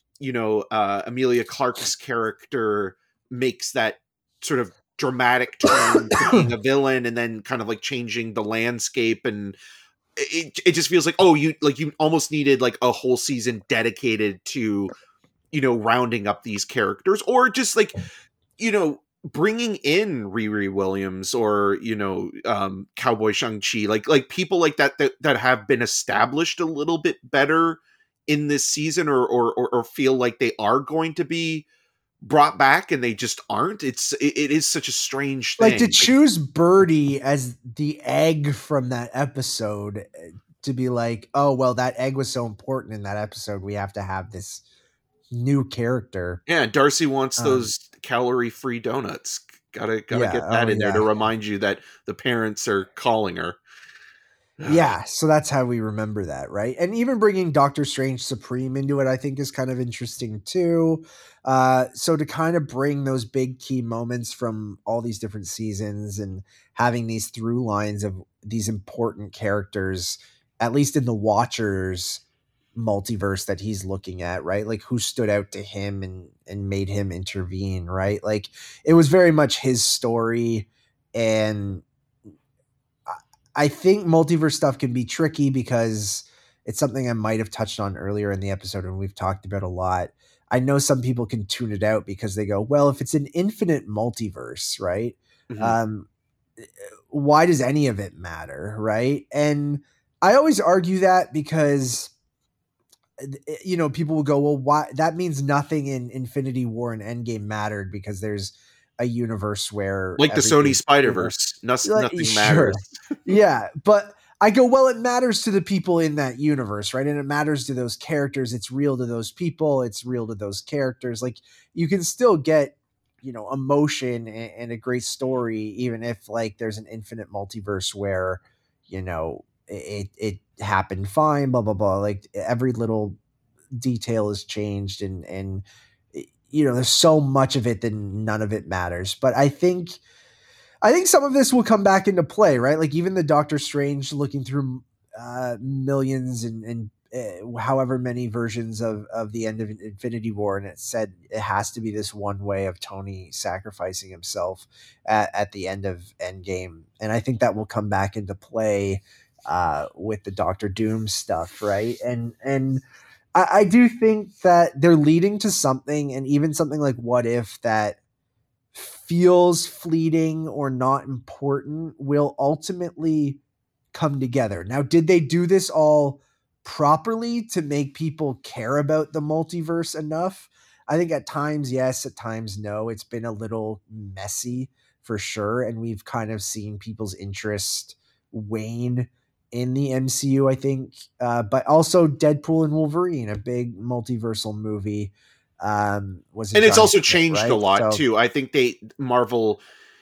Emilia Clarke's character makes that sort of dramatic turn to being a villain and then kind of like changing the landscape. And it just feels like, oh, you almost needed like a whole season dedicated to, rounding up these characters, or just like, bringing in Riri Williams or Cowboy Shang-Chi, like people like that have been established a little bit better in this season, or feel like they are going to be brought back and they just aren't. It is such a strange thing. Like to choose Birdie as the egg from that episode to be like, oh, well, that egg was so important in that episode. We have to have this new character. Yeah, Darcy wants Um, those calorie-free donuts. Gotta yeah, get that oh, in there to yeah. remind you that the parents are calling her. Yeah, so that's how we remember that, right? And even bringing Doctor Strange Supreme into it, I think is kind of interesting too. So to kind of bring those big key moments from all these different seasons and having these through lines of these important characters, at least in the Watchers multiverse that he's looking at, right? Like who stood out to him and made him intervene, right? Like it was very much his story. And I think multiverse stuff can be tricky because it's something I might have touched on earlier in the episode and we've talked about a lot. I know some people can tune it out because they go, well, if it's an infinite multiverse, right? Mhm. Why does any of it matter, right? And I always argue that because people will go, well, why? That means nothing in Infinity War and Endgame mattered because there's a universe where Like the Sony everything, Spider-Verse, nothing sure. matters. Yeah, but I go, well, it matters to the people in that universe, right? And it matters to those characters. It's real to those people. It's real to those characters. Like you can still get, emotion and a great story, even if like there's an infinite multiverse where, it happened fine, blah, blah, blah. Like every little detail is changed and there's so much of it that none of it matters. But I think some of this will come back into play, right? Like even the Doctor Strange looking through millions and however many versions of the end of Infinity War, and it said it has to be this one way of Tony sacrificing himself at the end of Endgame, and I think that will come back into play with the Doctor Doom stuff, right? And I do think that they're leading to something, and even something like What If that feels fleeting or not important will ultimately come together. Now, did they do this all properly to make people care about the multiverse enough? I think at times, yes, at times, no. It's been a little messy for sure. And we've kind of seen people's interest wane in the MCU, I think. But also Deadpool and Wolverine, a big multiversal movie, was a And it's giant also hit, changed a right? lot So too. I think Marvel,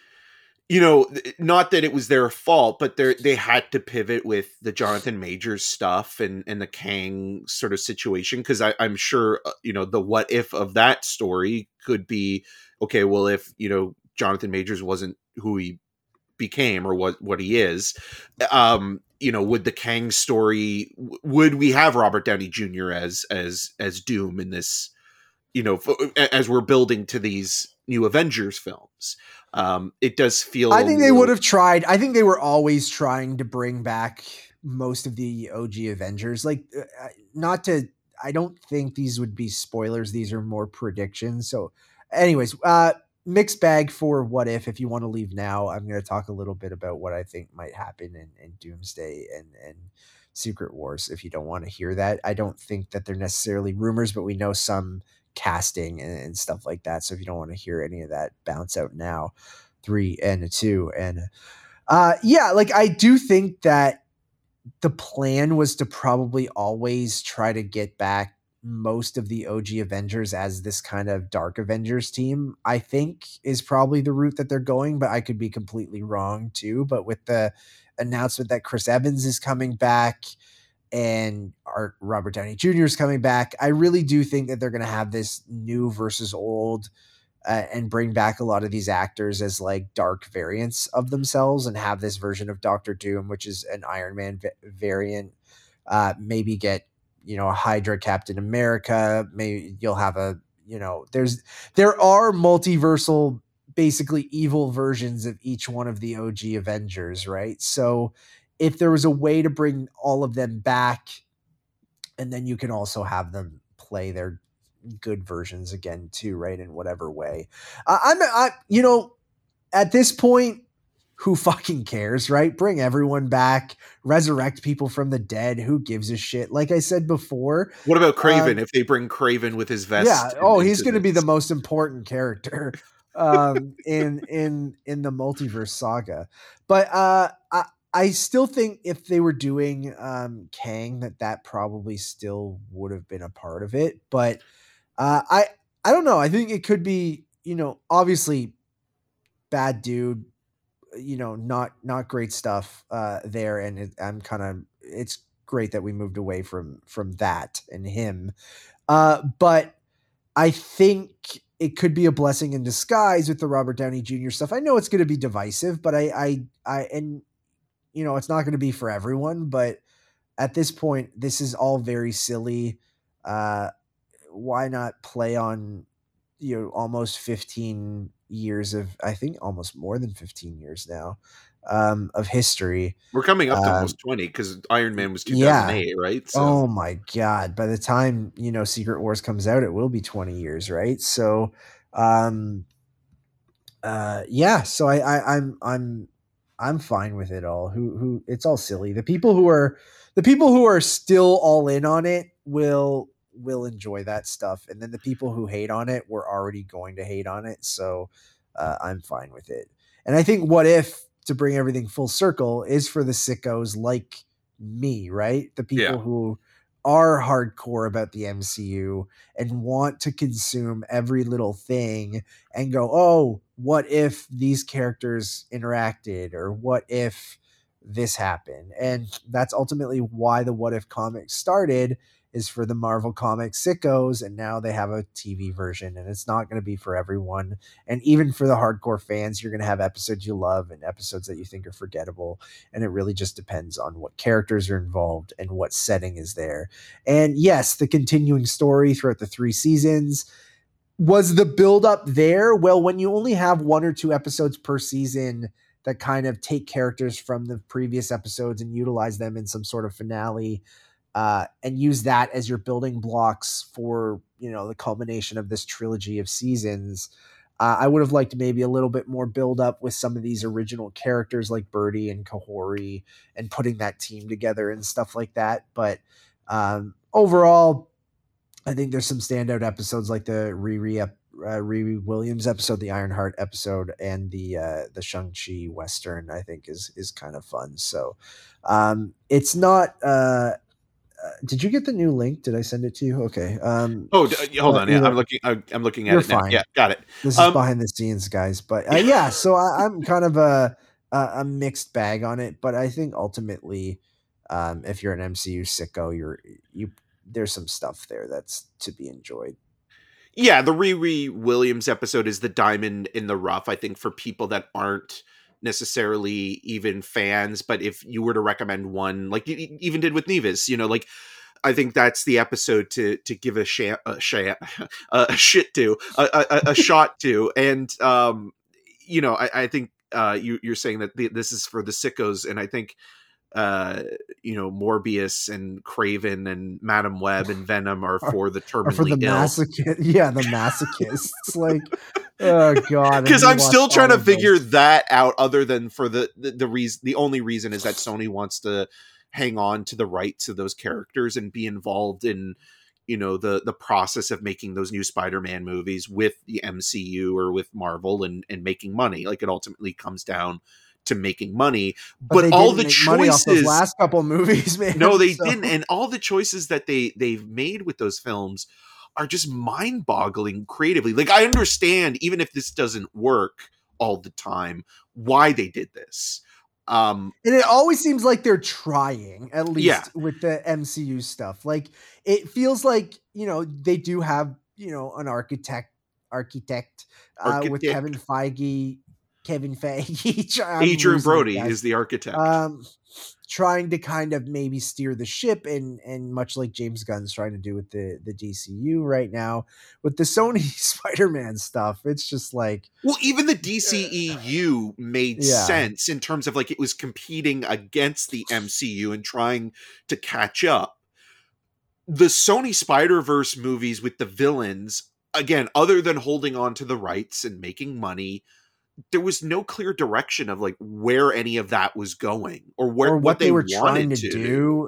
not that it was their fault, but they had to pivot with the Jonathan Majors stuff and the Kang sort of situation, because I'm sure the what if of that story could be, okay, well, if Jonathan Majors wasn't who he became or what he is, would the Kang story, would we have Robert Downey Jr. as Doom in this, as we're building to these new Avengers films? It does feel I think they would have tried. I think they were always trying to bring back most of the OG Avengers. Like, I don't think these would be spoilers. These are more predictions. So, anyways, mixed bag for What If. If you want to leave now, I'm going to talk a little bit about what I think might happen in Doomsday and Secret Wars. If you don't want to hear that, I don't think that they're necessarily rumors, but we know some casting and stuff like that. So if you don't want to hear any of that, bounce out now. 3 and a 2 and like I do think that the plan was to probably always try to get back most of the OG Avengers as this kind of dark Avengers team, I think is probably the route that they're going, but I could be completely wrong too. But with the announcement that Chris Evans is coming back and Robert Downey Jr. is coming back, I really do think that they're going to have this new versus old and bring back a lot of these actors as like dark variants of themselves and have this version of Doctor Doom, which is an Iron Man variant. Maybe get, a Hydra Captain America. Maybe you'll have there are multiversal, basically evil versions of each one of the OG Avengers, right? So if there was a way to bring all of them back, and then you can also have them play their good versions again too, right? In whatever way. At this point, who fucking cares, right? Bring everyone back, resurrect people from the dead. Who gives a shit? Like I said before. What about Kraven? If they bring Kraven with his vest? Yeah. Oh, he's going to be the most important character in the multiverse saga. But I still think if they were doing Kang, that probably still would have been a part of it. But I don't know. I think it could be, obviously bad dude, not great stuff there. And it's great that we moved away from that and him. But I think it could be a blessing in disguise with the Robert Downey Jr. stuff. I know it's going to be divisive, but and it's not going to be for everyone, but at this point, this is all very silly. Why not play on, almost 15 years of, I think almost more than 15 years now, of history. We're coming up to almost 20 because Iron Man was 2008, yeah. right? So. Oh my God. By the time, Secret Wars comes out, it will be 20 years. Right. So, yeah, so I'm fine with it all. Who it's all silly. The people who are still all in on it will enjoy that stuff, and then the people who hate on it were already going to hate on it. So I'm fine with it. And I think What If, to bring everything full circle, is for the sickos like me, right? The people who are hardcore about the MCU and want to consume every little thing and go, oh, what if these characters interacted, or what if this happened? And that's ultimately why the What If comics started, is for the Marvel Comics sickos, and now they have a TV version, and it's not going to be for everyone. And even for the hardcore fans, you're going to have episodes you love and episodes that you think are forgettable, and it really just depends on what characters are involved and what setting is there. And yes, the continuing story throughout the 3 seasons, was the build up there? Well, when you only have 1 or 2 episodes per season that kind of take characters from the previous episodes and utilize them in some sort of finale, and use that as your building blocks for, the culmination of this trilogy of seasons. I would have liked maybe a little bit more build up with some of these original characters like Birdie and Kahori, and putting that team together and stuff like that. But overall, I think there's some standout episodes like the Riri Williams episode, the Ironheart episode, and the Shang-Chi Western, I think is kind of fun. So it's not did you get the new link? Did I send it to you? Okay. Hold on. Yeah, I'm looking at it now. Fine. Yeah, got it. This is behind the scenes, guys. But yeah, so I'm kind of a mixed bag on it. But I think ultimately, if you're an MCU sicko, there's some stuff there that's to be enjoyed. Yeah, the Riri Williams episode is the diamond in the rough, I think, for people that aren't necessarily even fans. But if you were to recommend one, like you even did with Nevis, I think that's the episode to give a shit to, a shot to. And I think you're saying that this is for the sickos, and I think Morbius and Craven and Madam Web and Venom are for the terminally for the ill. The masochists. Like, oh God! Because I'm still trying to figure that out. Other than for the reason, the only reason is that Sony wants to hang on to the rights of those characters and be involved in the process of making those new Spider-Man movies with the MCU or with Marvel and making money. Like, it ultimately comes down to making money, but all the choices money off those last couple movies, man. No, they didn't. And all the choices that they've made with those films are just mind-boggling creatively. Like, I understand, even if this doesn't work all the time, why they did this. And it always seems like they're trying, at least with the MCU stuff. Like, it feels like, they do have, an architect with Kevin Feige. Adrian Brody is the architect. Trying to kind of maybe steer the ship, and much like James Gunn's trying to do with the DCU right now with the Sony Spider-Man stuff. It's just like, well, even the DCEU made sense in terms of, like, it was competing against the MCU and trying to catch up. The Sony Spider-Verse movies with the villains, again, other than holding on to the rights and making money, there was no clear direction of, like, where any of that was going or what they were trying to do.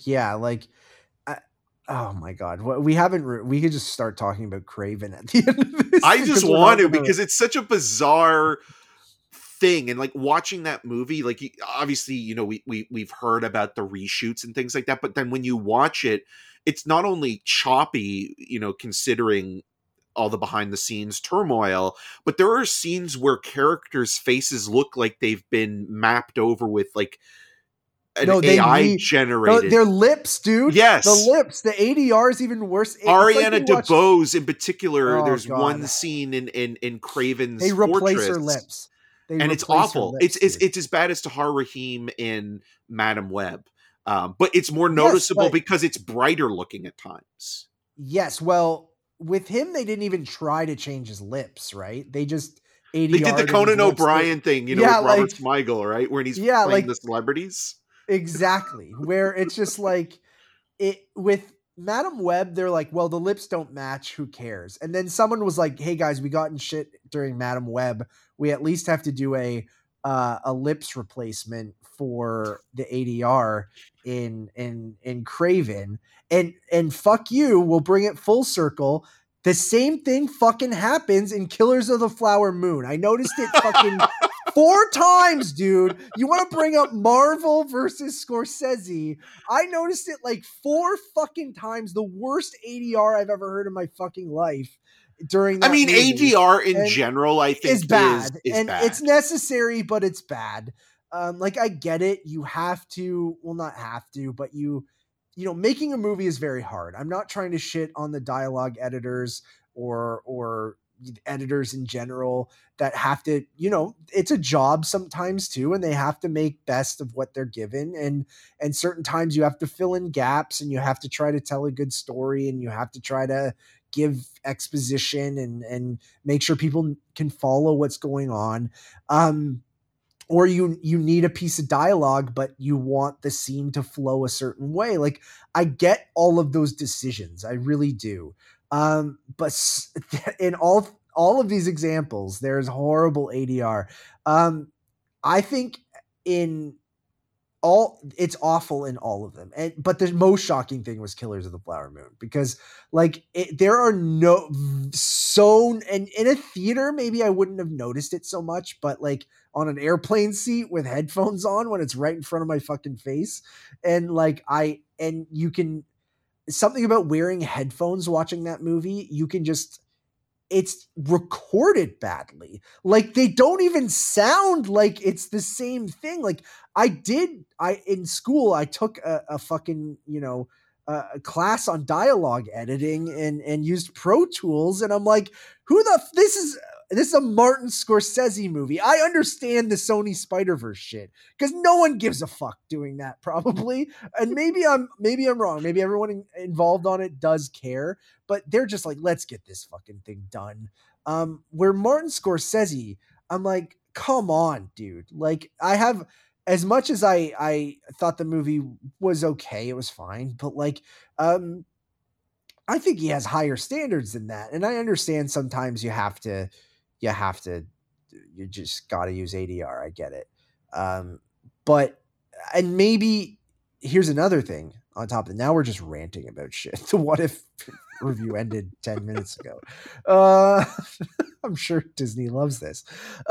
Oh my God. We could just start talking about Craven at the end of this. I just want to, because it's such a bizarre thing. And like watching that movie, like obviously, you know, we've heard about the reshoots and things like that, but then when you watch it, it's not only choppy, you know, considering all the behind the scenes turmoil, but there are scenes where characters' faces look like they've been mapped over with like an No, AI generated. their lips, dude. Yes. The lips. The ADR is even worse. Ariana DeBose in particular, Oh, there's God. one scene in Craven's They replace Fortress, her lips. and it's awful. It's as bad as Tahar Rahim in Madam Web. But it's more noticeable because it's brighter looking at times. Yes, well, with him, they didn't even try to change his lips, right? They just ADR'd They did the Conan O'Brien thing, you know, with Robert Smigel, right? Where he's playing the celebrities. Exactly. Where it's just like it with Madam Web, they're like, well, the lips don't match. Who cares? And then someone was like, hey guys, we got in shit during Madam Web. We at least have to do a lips replacement for the ADR in Craven. And fuck you, we'll bring it full circle. The same thing fucking happens in Killers of the Flower Moon. I noticed it fucking 4 times, dude. You want to bring up Marvel versus Scorsese? I noticed it like 4 fucking times. The worst ADR I've ever heard in my fucking life during that movie. ADR in general, I think is bad. Is and bad. It's necessary, but it's bad. Like I get it. You have to, well, not have to, but you know, making a movie is very hard. I'm not trying to shit on the dialogue editors or editors in general that have to, you know, it's a job sometimes too, and they have to make best of what they're given. And certain times you have to fill in gaps, and you have to try to tell a good story, and you have to try to give exposition and make sure people can follow what's going on. Or you need a piece of dialogue, but you want the scene to flow a certain way. Like I get all of those decisions. I really do. But in all of these examples, there's horrible ADR. I think it's awful in all of them. But the most shocking thing was Killers of the Flower Moon, because like there are and in a theater, maybe I wouldn't have noticed it so much, but like on an airplane seat with headphones on when it's right in front of my fucking face. And like you can, something about wearing headphones watching that movie, you can just, it's recorded badly. Like they don't even sound like it's the same thing. Like in school, I took a fucking, you know, a class on dialogue editing and used Pro Tools. And I'm like, this is a Martin Scorsese movie. I understand the Sony Spider-Verse shit because no one gives a fuck doing that probably. And maybe I'm wrong. Maybe everyone involved on it does care, but they're just like, let's get this fucking thing done. Where Martin Scorsese, I'm like, come on, dude. Like as much as I thought the movie was okay, it was fine, but like, I think he has higher standards than that. And I understand sometimes you just got to use ADR. I get it. But maybe here's another thing on top of it. Now we're just ranting about shit. The What If review ended 10 minutes ago. I'm sure Disney loves this.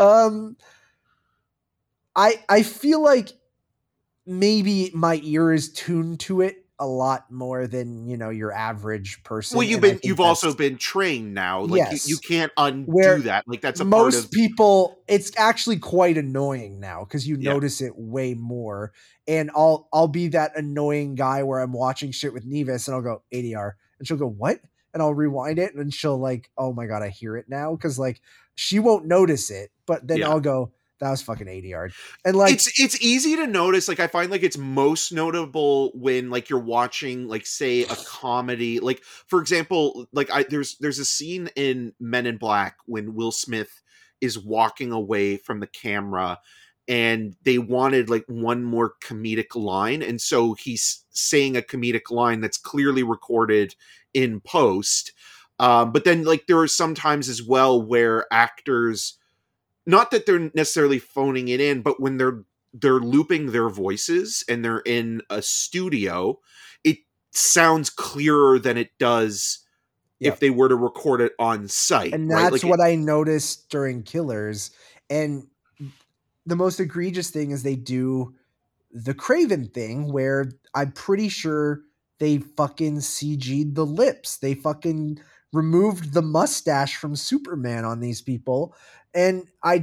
I feel like maybe my ear is tuned to it a lot more than, you know, your average person. Well, you've also been trained now. Like yes, you can't undo that. Like that's most people. It's actually quite annoying now because you notice it way more. And I'll be that annoying guy where I'm watching shit with Nevis and I'll go ADR and she'll go, what? And I'll rewind it and she'll like, oh my God, I hear it now. Cause like she won't notice it, but then I'll go, that was fucking ADR. And like it's easy to notice. Like I find like it's most notable when like you're watching like say a comedy. Like for example, like there's a scene in Men in Black when Will Smith is walking away from the camera and they wanted like one more comedic line, and so he's saying a comedic line that's clearly recorded in post. But then like there are some times as well where actors, not that they're necessarily phoning it in, but when they're looping their voices and they're in a studio, it sounds clearer than it does if they were to record it on site. And that's what I noticed during Killers. And the most egregious thing is they do the Craven thing where I'm pretty sure they fucking CG'd the lips. They fucking removed the mustache from Superman on these people. And it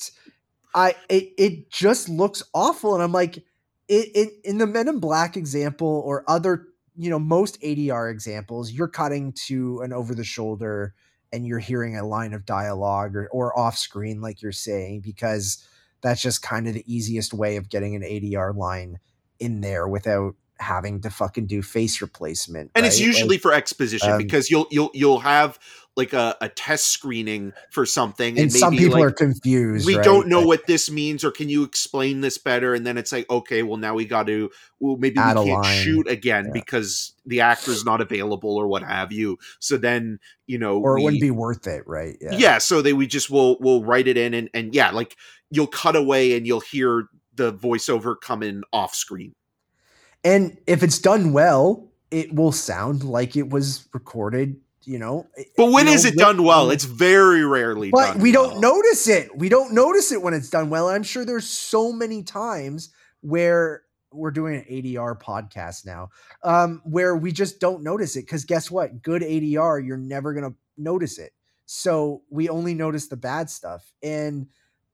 just looks awful. And I'm like, in the Men in Black example or other, most ADR examples, you're cutting to an over the shoulder and you're hearing a line of dialogue or off screen, like you're saying, because that's just kind of the easiest way of getting an ADR line in there without having to fucking do face replacement. And right? it's usually for exposition because you'll have like a test screening for something, and maybe some people like, are confused. we right? don't know what this means, or can you explain this better? And then it's like, okay, well now maybe we Add a can't line. shoot again because the actor's not available or what have you. So then, or it wouldn't be worth it, right? Yeah. So we'll write it in and yeah, like you'll cut away and you'll hear the voiceover coming off screen. And if it's done well, it will sound like it was recorded, But when is it done well? It's very rarely done well. But we don't notice it. We don't notice it when it's done well. I'm sure there's so many times where we're doing an ADR podcast now, where we just don't notice it. Because guess what? Good ADR, you're never going to notice it. So we only notice the bad stuff. And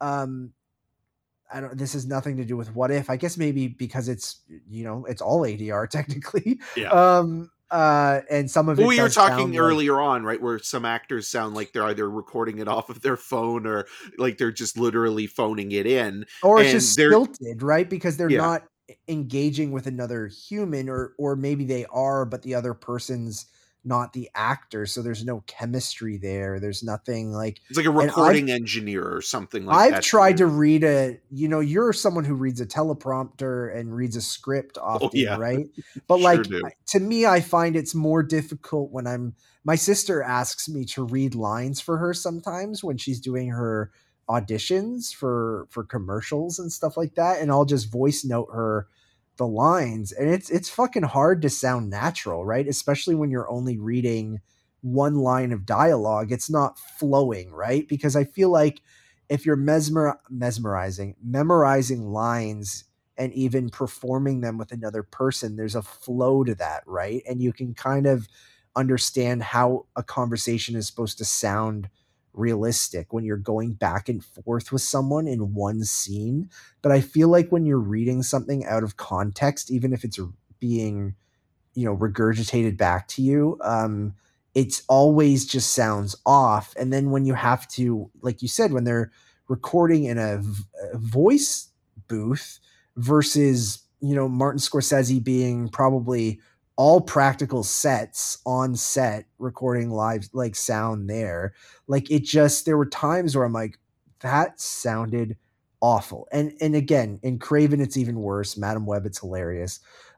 this has nothing to do with What If. I guess maybe because it's all ADR technically. Yeah. And some of it. We were talking earlier on, right, where some actors sound like they're either recording it off of their phone or like they're just literally phoning it in, or it's just stilted, right? Because they're not engaging with another human, or maybe they are, but the other person's not the actor, so there's no chemistry there. There's nothing like it's like a recording engineer or something like that. I've tried to read you're someone who reads a teleprompter and reads a script often, right? But to me, I find it's more difficult when my sister asks me to read lines for her sometimes when she's doing her auditions for commercials and stuff like that, and I'll just voice note her the lines, and it's fucking hard to sound natural, right? Especially when you're only reading one line of dialogue. It's not flowing, right? Because I feel like if you're memorizing lines and even performing them with another person, there's a flow to that, right? And you can kind of understand how a conversation is supposed to sound realistic when you're going back and forth with someone in one scene. But I feel like when you're reading something out of context, even if it's being, regurgitated back to you, it's always just sounds off. And then when you have to, like you said, when they're recording in a voice booth versus, Martin Scorsese being probably all practical sets on set recording live, like sound there, like there were times where I'm like, that sounded awful. And again, in Craven, it's even worse. Madam Web, it's hilarious.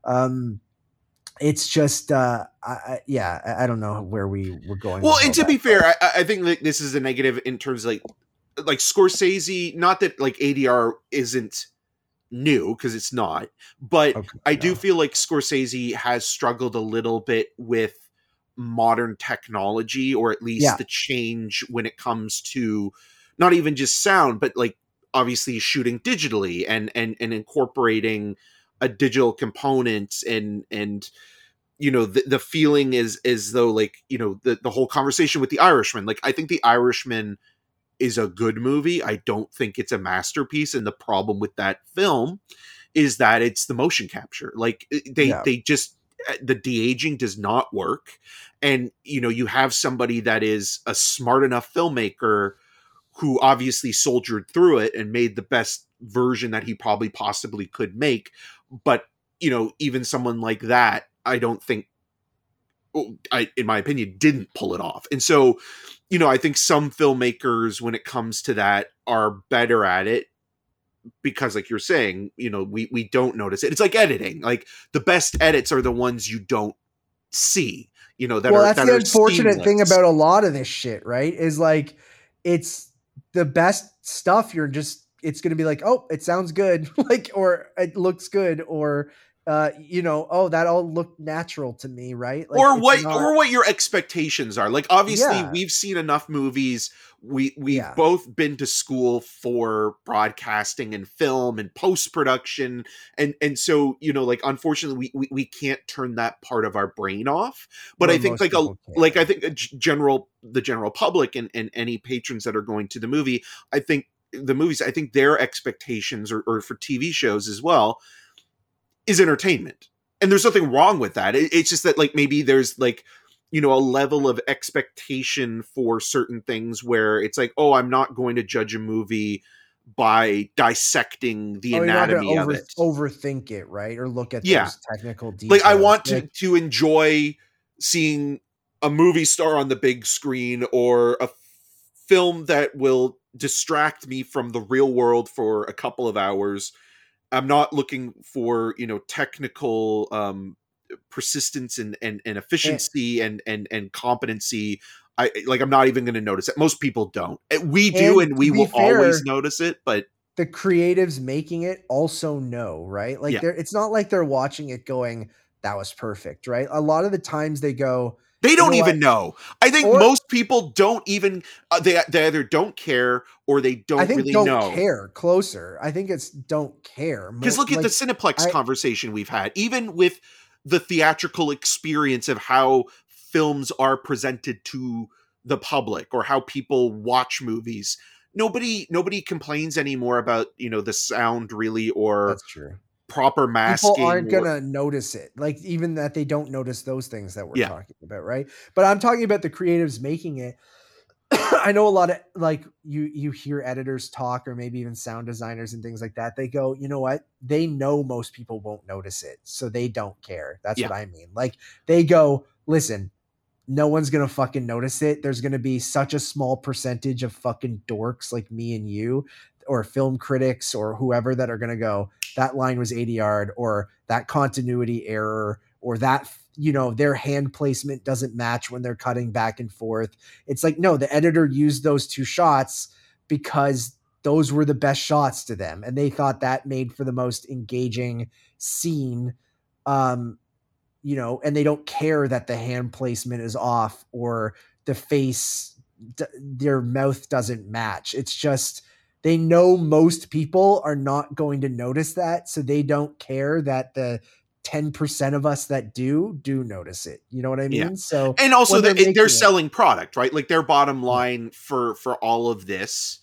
It's just, I don't know where we were going. Well, and to be fair, I think that this is a negative in terms of like Scorsese, not that like ADR isn't new, because it's not, but I do feel like Scorsese has struggled a little bit with modern technology, or at least the change when it comes to not even just sound, but like obviously shooting digitally and incorporating a digital component and the feeling is as though like the whole conversation with The Irishman. Like I think The Irishman is a good movie. I don't think it's a masterpiece, and the problem with that film is that it's the motion capture. Like they just, the de-aging does not work, and you have somebody that is a smart enough filmmaker who obviously soldiered through it and made the best version that he probably possibly could make. But even someone like that, I don't think, in my opinion, didn't pull it off. And so I think some filmmakers, when it comes to that, are better at it because, like you're saying, we don't notice it. It's like editing. Like the best edits are the ones you don't see. That's the unfortunate thing about a lot of this shit, right? Is like it's the best stuff. It's going to be like, oh, it sounds good, like, or it looks good, or that all looked natural to me, right? Like it's not. Or what your expectations are. Like obviously Yeah, we've seen enough movies. We've yeah. both been to school for broadcasting and film and post-production, and so like unfortunately we can't turn that part of our brain off. But I Where think most people I can. think the general public and any patrons that are going to the movie, I think I think their expectations or for TV shows as well is entertainment. And there's nothing wrong with that. It's just that like maybe there's like a level of expectation for certain things where it's like, oh, I'm not going to judge a movie by dissecting the Oh, you're not anatomy gonna of it. overthink it, right? Or look at Yeah. those technical Like I details. want to enjoy seeing a movie star on the big screen or a film that will distract me from the real world for a couple of hours. I'm not looking for technical persistence and and, efficiency and competency. I'm not even going to notice it. Most people don't. We do, and and to we be will always fair, notice it. But the creatives making it also know, right? Like yeah, it's not like they're watching it going, that was perfect, right? A lot of the times they go, they you don't know what? even know. I think Or most people don't even. They either don't care or they I don't think really don't know. care closer. I think it's don't care. Because look at the Cineplex I conversation we've had, even with the theatrical experience of how films are presented to the public or how people watch movies. Nobody complains anymore about the sound really or That's true. proper People masking aren't or gonna notice it. Like even that they don't notice those things that we're yeah. talking about, right? But I'm talking about the creatives making it. I know a lot of like you hear editors talk or maybe even sound designers and things like that. They go, you know what? They know most people won't notice it, so they don't care. That's Yeah. what I mean. Like they go, listen, no one's gonna fucking notice it. There's gonna be such a small percentage of fucking dorks like me and you, or film critics or whoever that are gonna go, that line was 80 yard, or that continuity error, or that their hand placement doesn't match when they're cutting back and forth. It's like, no, the editor used those two shots because those were the best shots to them, and they thought that made for the most engaging scene. Um, and they don't care that the hand placement is off or the face, their mouth doesn't match. It's just they know most people are not going to notice that, so they don't care that the 10% of us that do notice it. You know what I Yeah. mean? So And also when they're they're making it, selling product, right? Like their bottom yeah, line for all of this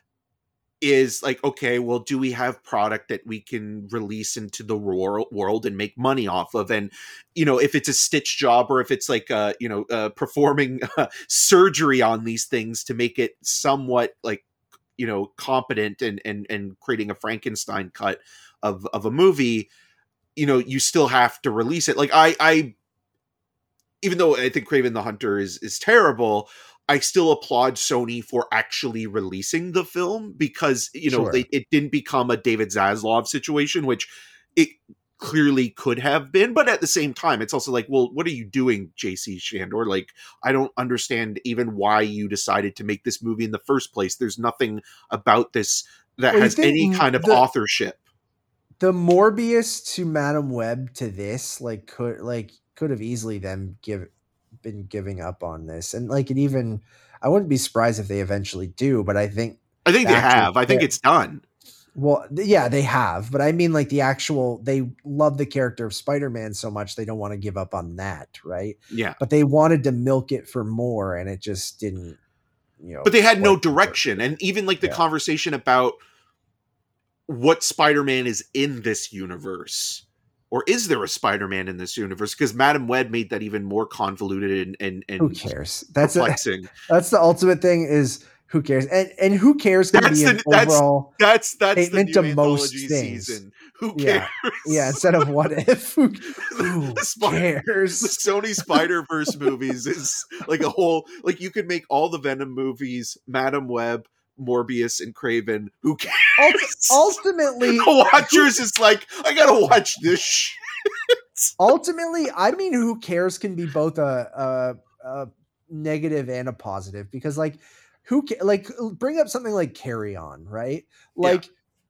is like, okay, well, do we have product that we can release into the world and make money off of? And if it's a stitch job or if it's like performing surgery on these things to make it somewhat like competent and creating a Frankenstein cut of a movie, you still have to release it. Like I even though I think Kraven the Hunter is terrible, I still applaud Sony for actually releasing the film because sure. it didn't become a David Zaslav situation, which it clearly could have been. But at the same time, it's also like, well, what are you doing, JC Shandor? Like, I don't understand even why you decided to make this movie in the first place. There's nothing about this that Well, you has think any kind of the authorship. Morbius to Madam Web to this could have easily then been giving up on this, and like it even, I wouldn't be surprised if they eventually do, but I think I think the they actual have. I think it's done. well, yeah, they have, but I mean like the actual, they love the character of Spider-Man so much they don't want to give up on that, right? Yeah. But they wanted to milk it for more and it just didn't, But they had no quite work. direction. And even like the Yeah. conversation about what Spider-Man is in this universe. Or is there a Spider-Man in this universe? Because Madam Web made that even more convoluted and Who cares? perplexing. That's the ultimate thing is who cares? And who cares can be an overall that's the statement new to most anthology things. season. Who cares? Yeah. Yeah. Instead of what if, who the cares? Sony Spider-Verse movies is like a whole, like you could make all the Venom movies, Madam Web, Morbius, and Kraven. Who cares? Ultimately, The watchers is like, I gotta watch this shit. Ultimately, I mean, who cares can be both a negative and a positive because, like, like bring up something like Carry On, right? Yeah. Like,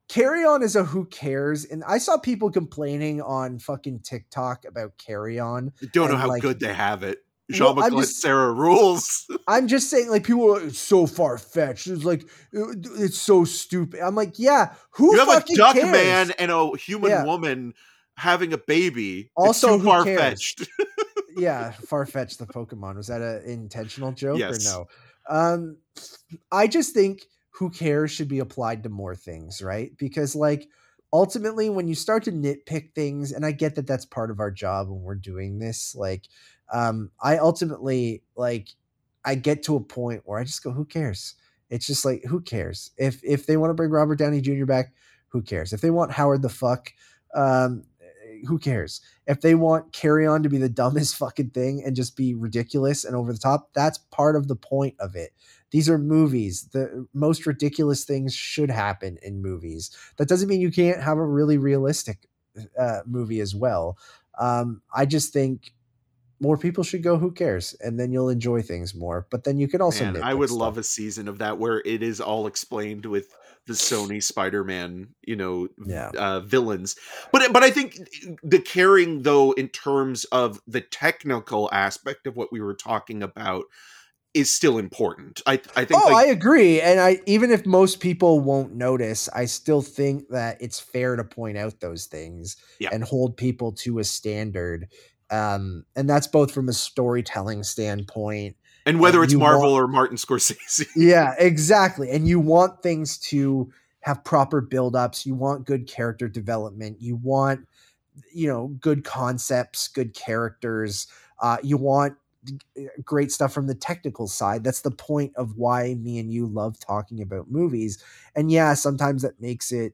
Carry On is a who cares, and I saw people complaining on fucking TikTok about Carry On. I don't know and how like, good they have it. well, Jean-Michel Sarah rules. I'm just saying, like, people are so far fetched. It's like it's so stupid. I'm like, yeah, who You have a fucking duck cares? man and a human Yeah. woman having a baby. Also, it's too who far cares? fetched. Yeah, Farfetch'd the Pokemon. Was that an intentional joke Yes. or no? I just think who cares should be applied to more things, right? Because like ultimately when you start to nitpick things, and I get that that's part of our job when we're doing this, like I ultimately like I get to a point where I just go, who cares? It's just like, who cares? If they want to bring Robert Downey Jr. back, who cares? If they want Howard the Fuck, um, who cares? If they want Carry On to be the dumbest fucking thing and just be ridiculous and over the top, that's part of the point of it. These are movies. The most ridiculous things should happen in movies. That doesn't mean you can't have a really realistic movie as well. I just think more people should go, who cares? And then you'll enjoy things more. But then you could also Man, nitpick I would stuff. love a season of that where it is all explained with the Sony Spider-Man, villains. But I think the caring, though, in terms of the technical aspect of what we were talking about, is still important. I think. I agree. And even if most people won't notice, I still think that it's fair to point out those things and hold people to a standard. And that's both from a storytelling standpoint. And whether it's Marvel or Martin Scorsese. Yeah, exactly. And you want things to have proper buildups. You want good character development. You want, good concepts, good characters. You want great stuff from the technical side. That's the point of why me and you love talking about movies. And yeah, sometimes that makes it,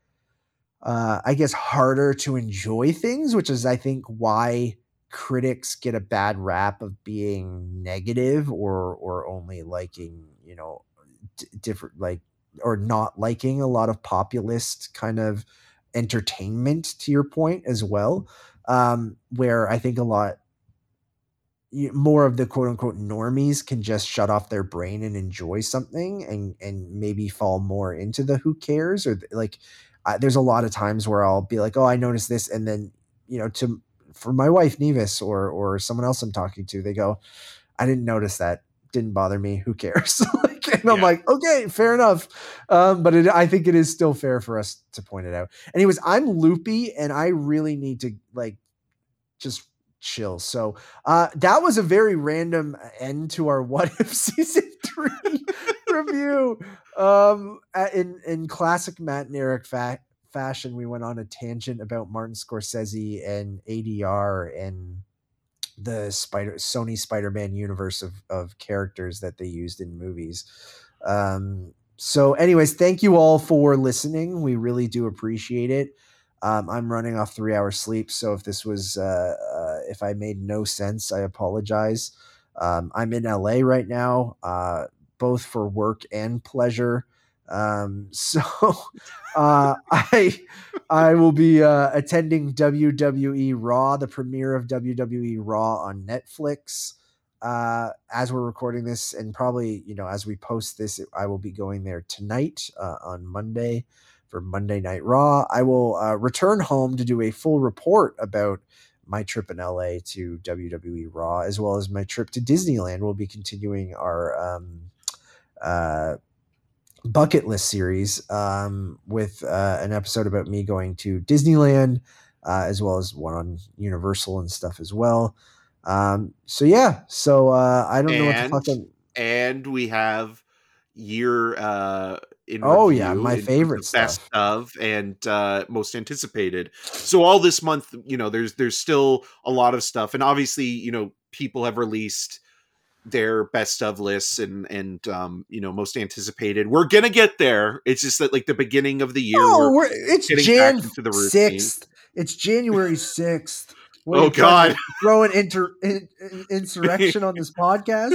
I guess, harder to enjoy things, which is, I think, why critics get a bad rap of being negative or only liking, different, like, or not liking a lot of populist kind of entertainment, to your point as well. Where I think a lot more of the quote unquote normies can just shut off their brain and enjoy something and maybe fall more into the who cares, or like there's a lot of times where I'll be like, oh, I noticed this. And then, for my wife, Nevis, or someone else I'm talking to, they go, I didn't notice that. Didn't bother me. Who cares? And I'm like, okay, fair enough. But I think it is still fair for us to point it out. Anyways, I'm loopy and I really need to just chill. So that was a very random end to our What If Season 3 review. In classic Matt and Eric fashion, we went on a tangent about Martin Scorsese and ADR and the Sony Spider-Man universe of characters that they used in movies. So anyways, thank you all for listening. We really do appreciate it. I'm running off 3 hours sleep. So if this was, if I made no sense, I apologize. I'm in LA right now, both for work and pleasure. So I will be attending WWE Raw, the premiere of WWE Raw on Netflix. As we're recording this, and probably, as we post this, I will be going there tonight on Monday for Monday Night Raw. I will return home to do a full report about my trip in LA to WWE Raw, as well as my trip to Disneyland. We'll be continuing our bucket list series with an episode about me going to Disneyland, as well as one on Universal and stuff as well. So yeah, I don't know what the fuck. And we have year in review, my favorite stuff, best of and most anticipated. So all this month, there's still a lot of stuff, and obviously, people have released their best of lists and most anticipated. We're gonna get there. It's just that, like, the beginning of the year, it's Jan 6th. It's January 6th. Oh God! Throw an insurrection on this podcast.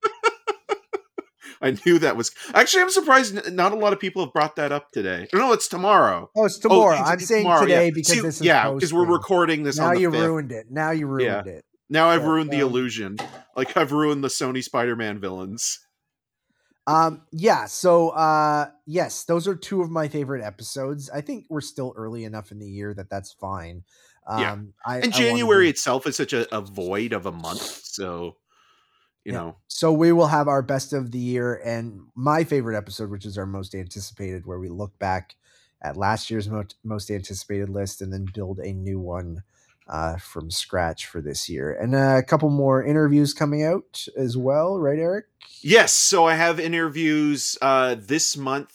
I knew that was. Actually, I'm surprised not a lot of people have brought that up today. No, it's tomorrow. Oh, it's tomorrow. I'm saying tomorrow, today because this is because we're recording this. Now on the you 5th. ruined it. Now you ruined it. Now I've ruined the illusion. Like, I've ruined the Sony Spider-Man villains. Yeah. So, yes, those are two of my favorite episodes. I think we're still early enough in the year that that's fine. Yeah. I And wanted to. January itself is such a void of a month. So, you Yeah. know, So we will have our best of the year and my favorite episode, which is our most anticipated, where we look back at last year's most anticipated list and then build a new one from scratch for this year. And a couple more interviews coming out as well, right, Eric? yes. So I have interviews this month.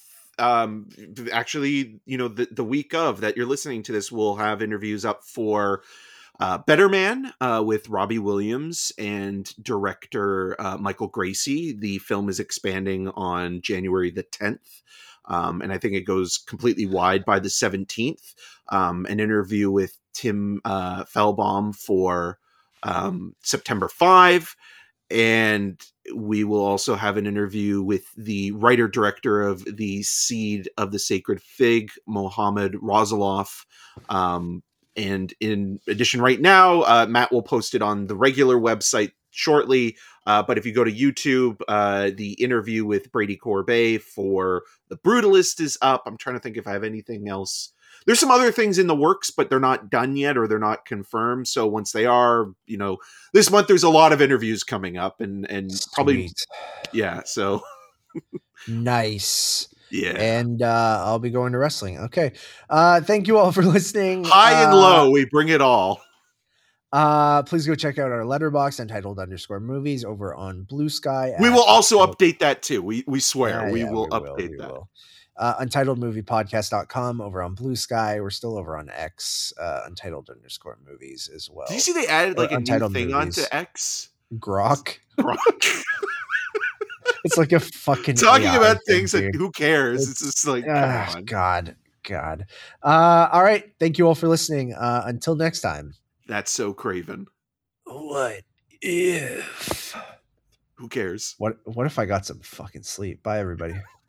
Actually, the week of that you're listening to this, we'll have interviews up for Better Man with Robbie Williams and director Michael Gracie. The film is expanding on January the 10th. And I think it goes completely wide by the 17th. An interview with Tim Fellbaum for September 5. And we will also have an interview with the writer director of The Seed of the Sacred Fig, Mohammed Rozaloff. And in addition, right now, Matt will post it on the regular website shortly. But if you go to YouTube, the interview with Brady Corbet for The Brutalist is up. I'm trying to think if I have anything else. There's some other things in the works, but they're not done yet or they're not confirmed. So once they are, this month there's a lot of interviews coming up and probably, Sweet. yeah. So Nice. yeah, And I'll be going to wrestling. Okay. Thank you all for listening. high and low, we bring it all. Please go check out our letterbox entitled _movies over on Blue Sky. We will also update that too. We swear we will we update that. Will. Untitledmoviepodcast.com over on Blue Sky. We're still over on X, Untitled _movies as well. Did you see they added like a new thing onto X? Grok. Grok. It's like a fucking talking AI about thing, things that who cares? It's just like come on. God. All right. Thank you all for listening. Until next time. That's so Craven. What if? Who cares? What if I got some fucking sleep? Bye, everybody.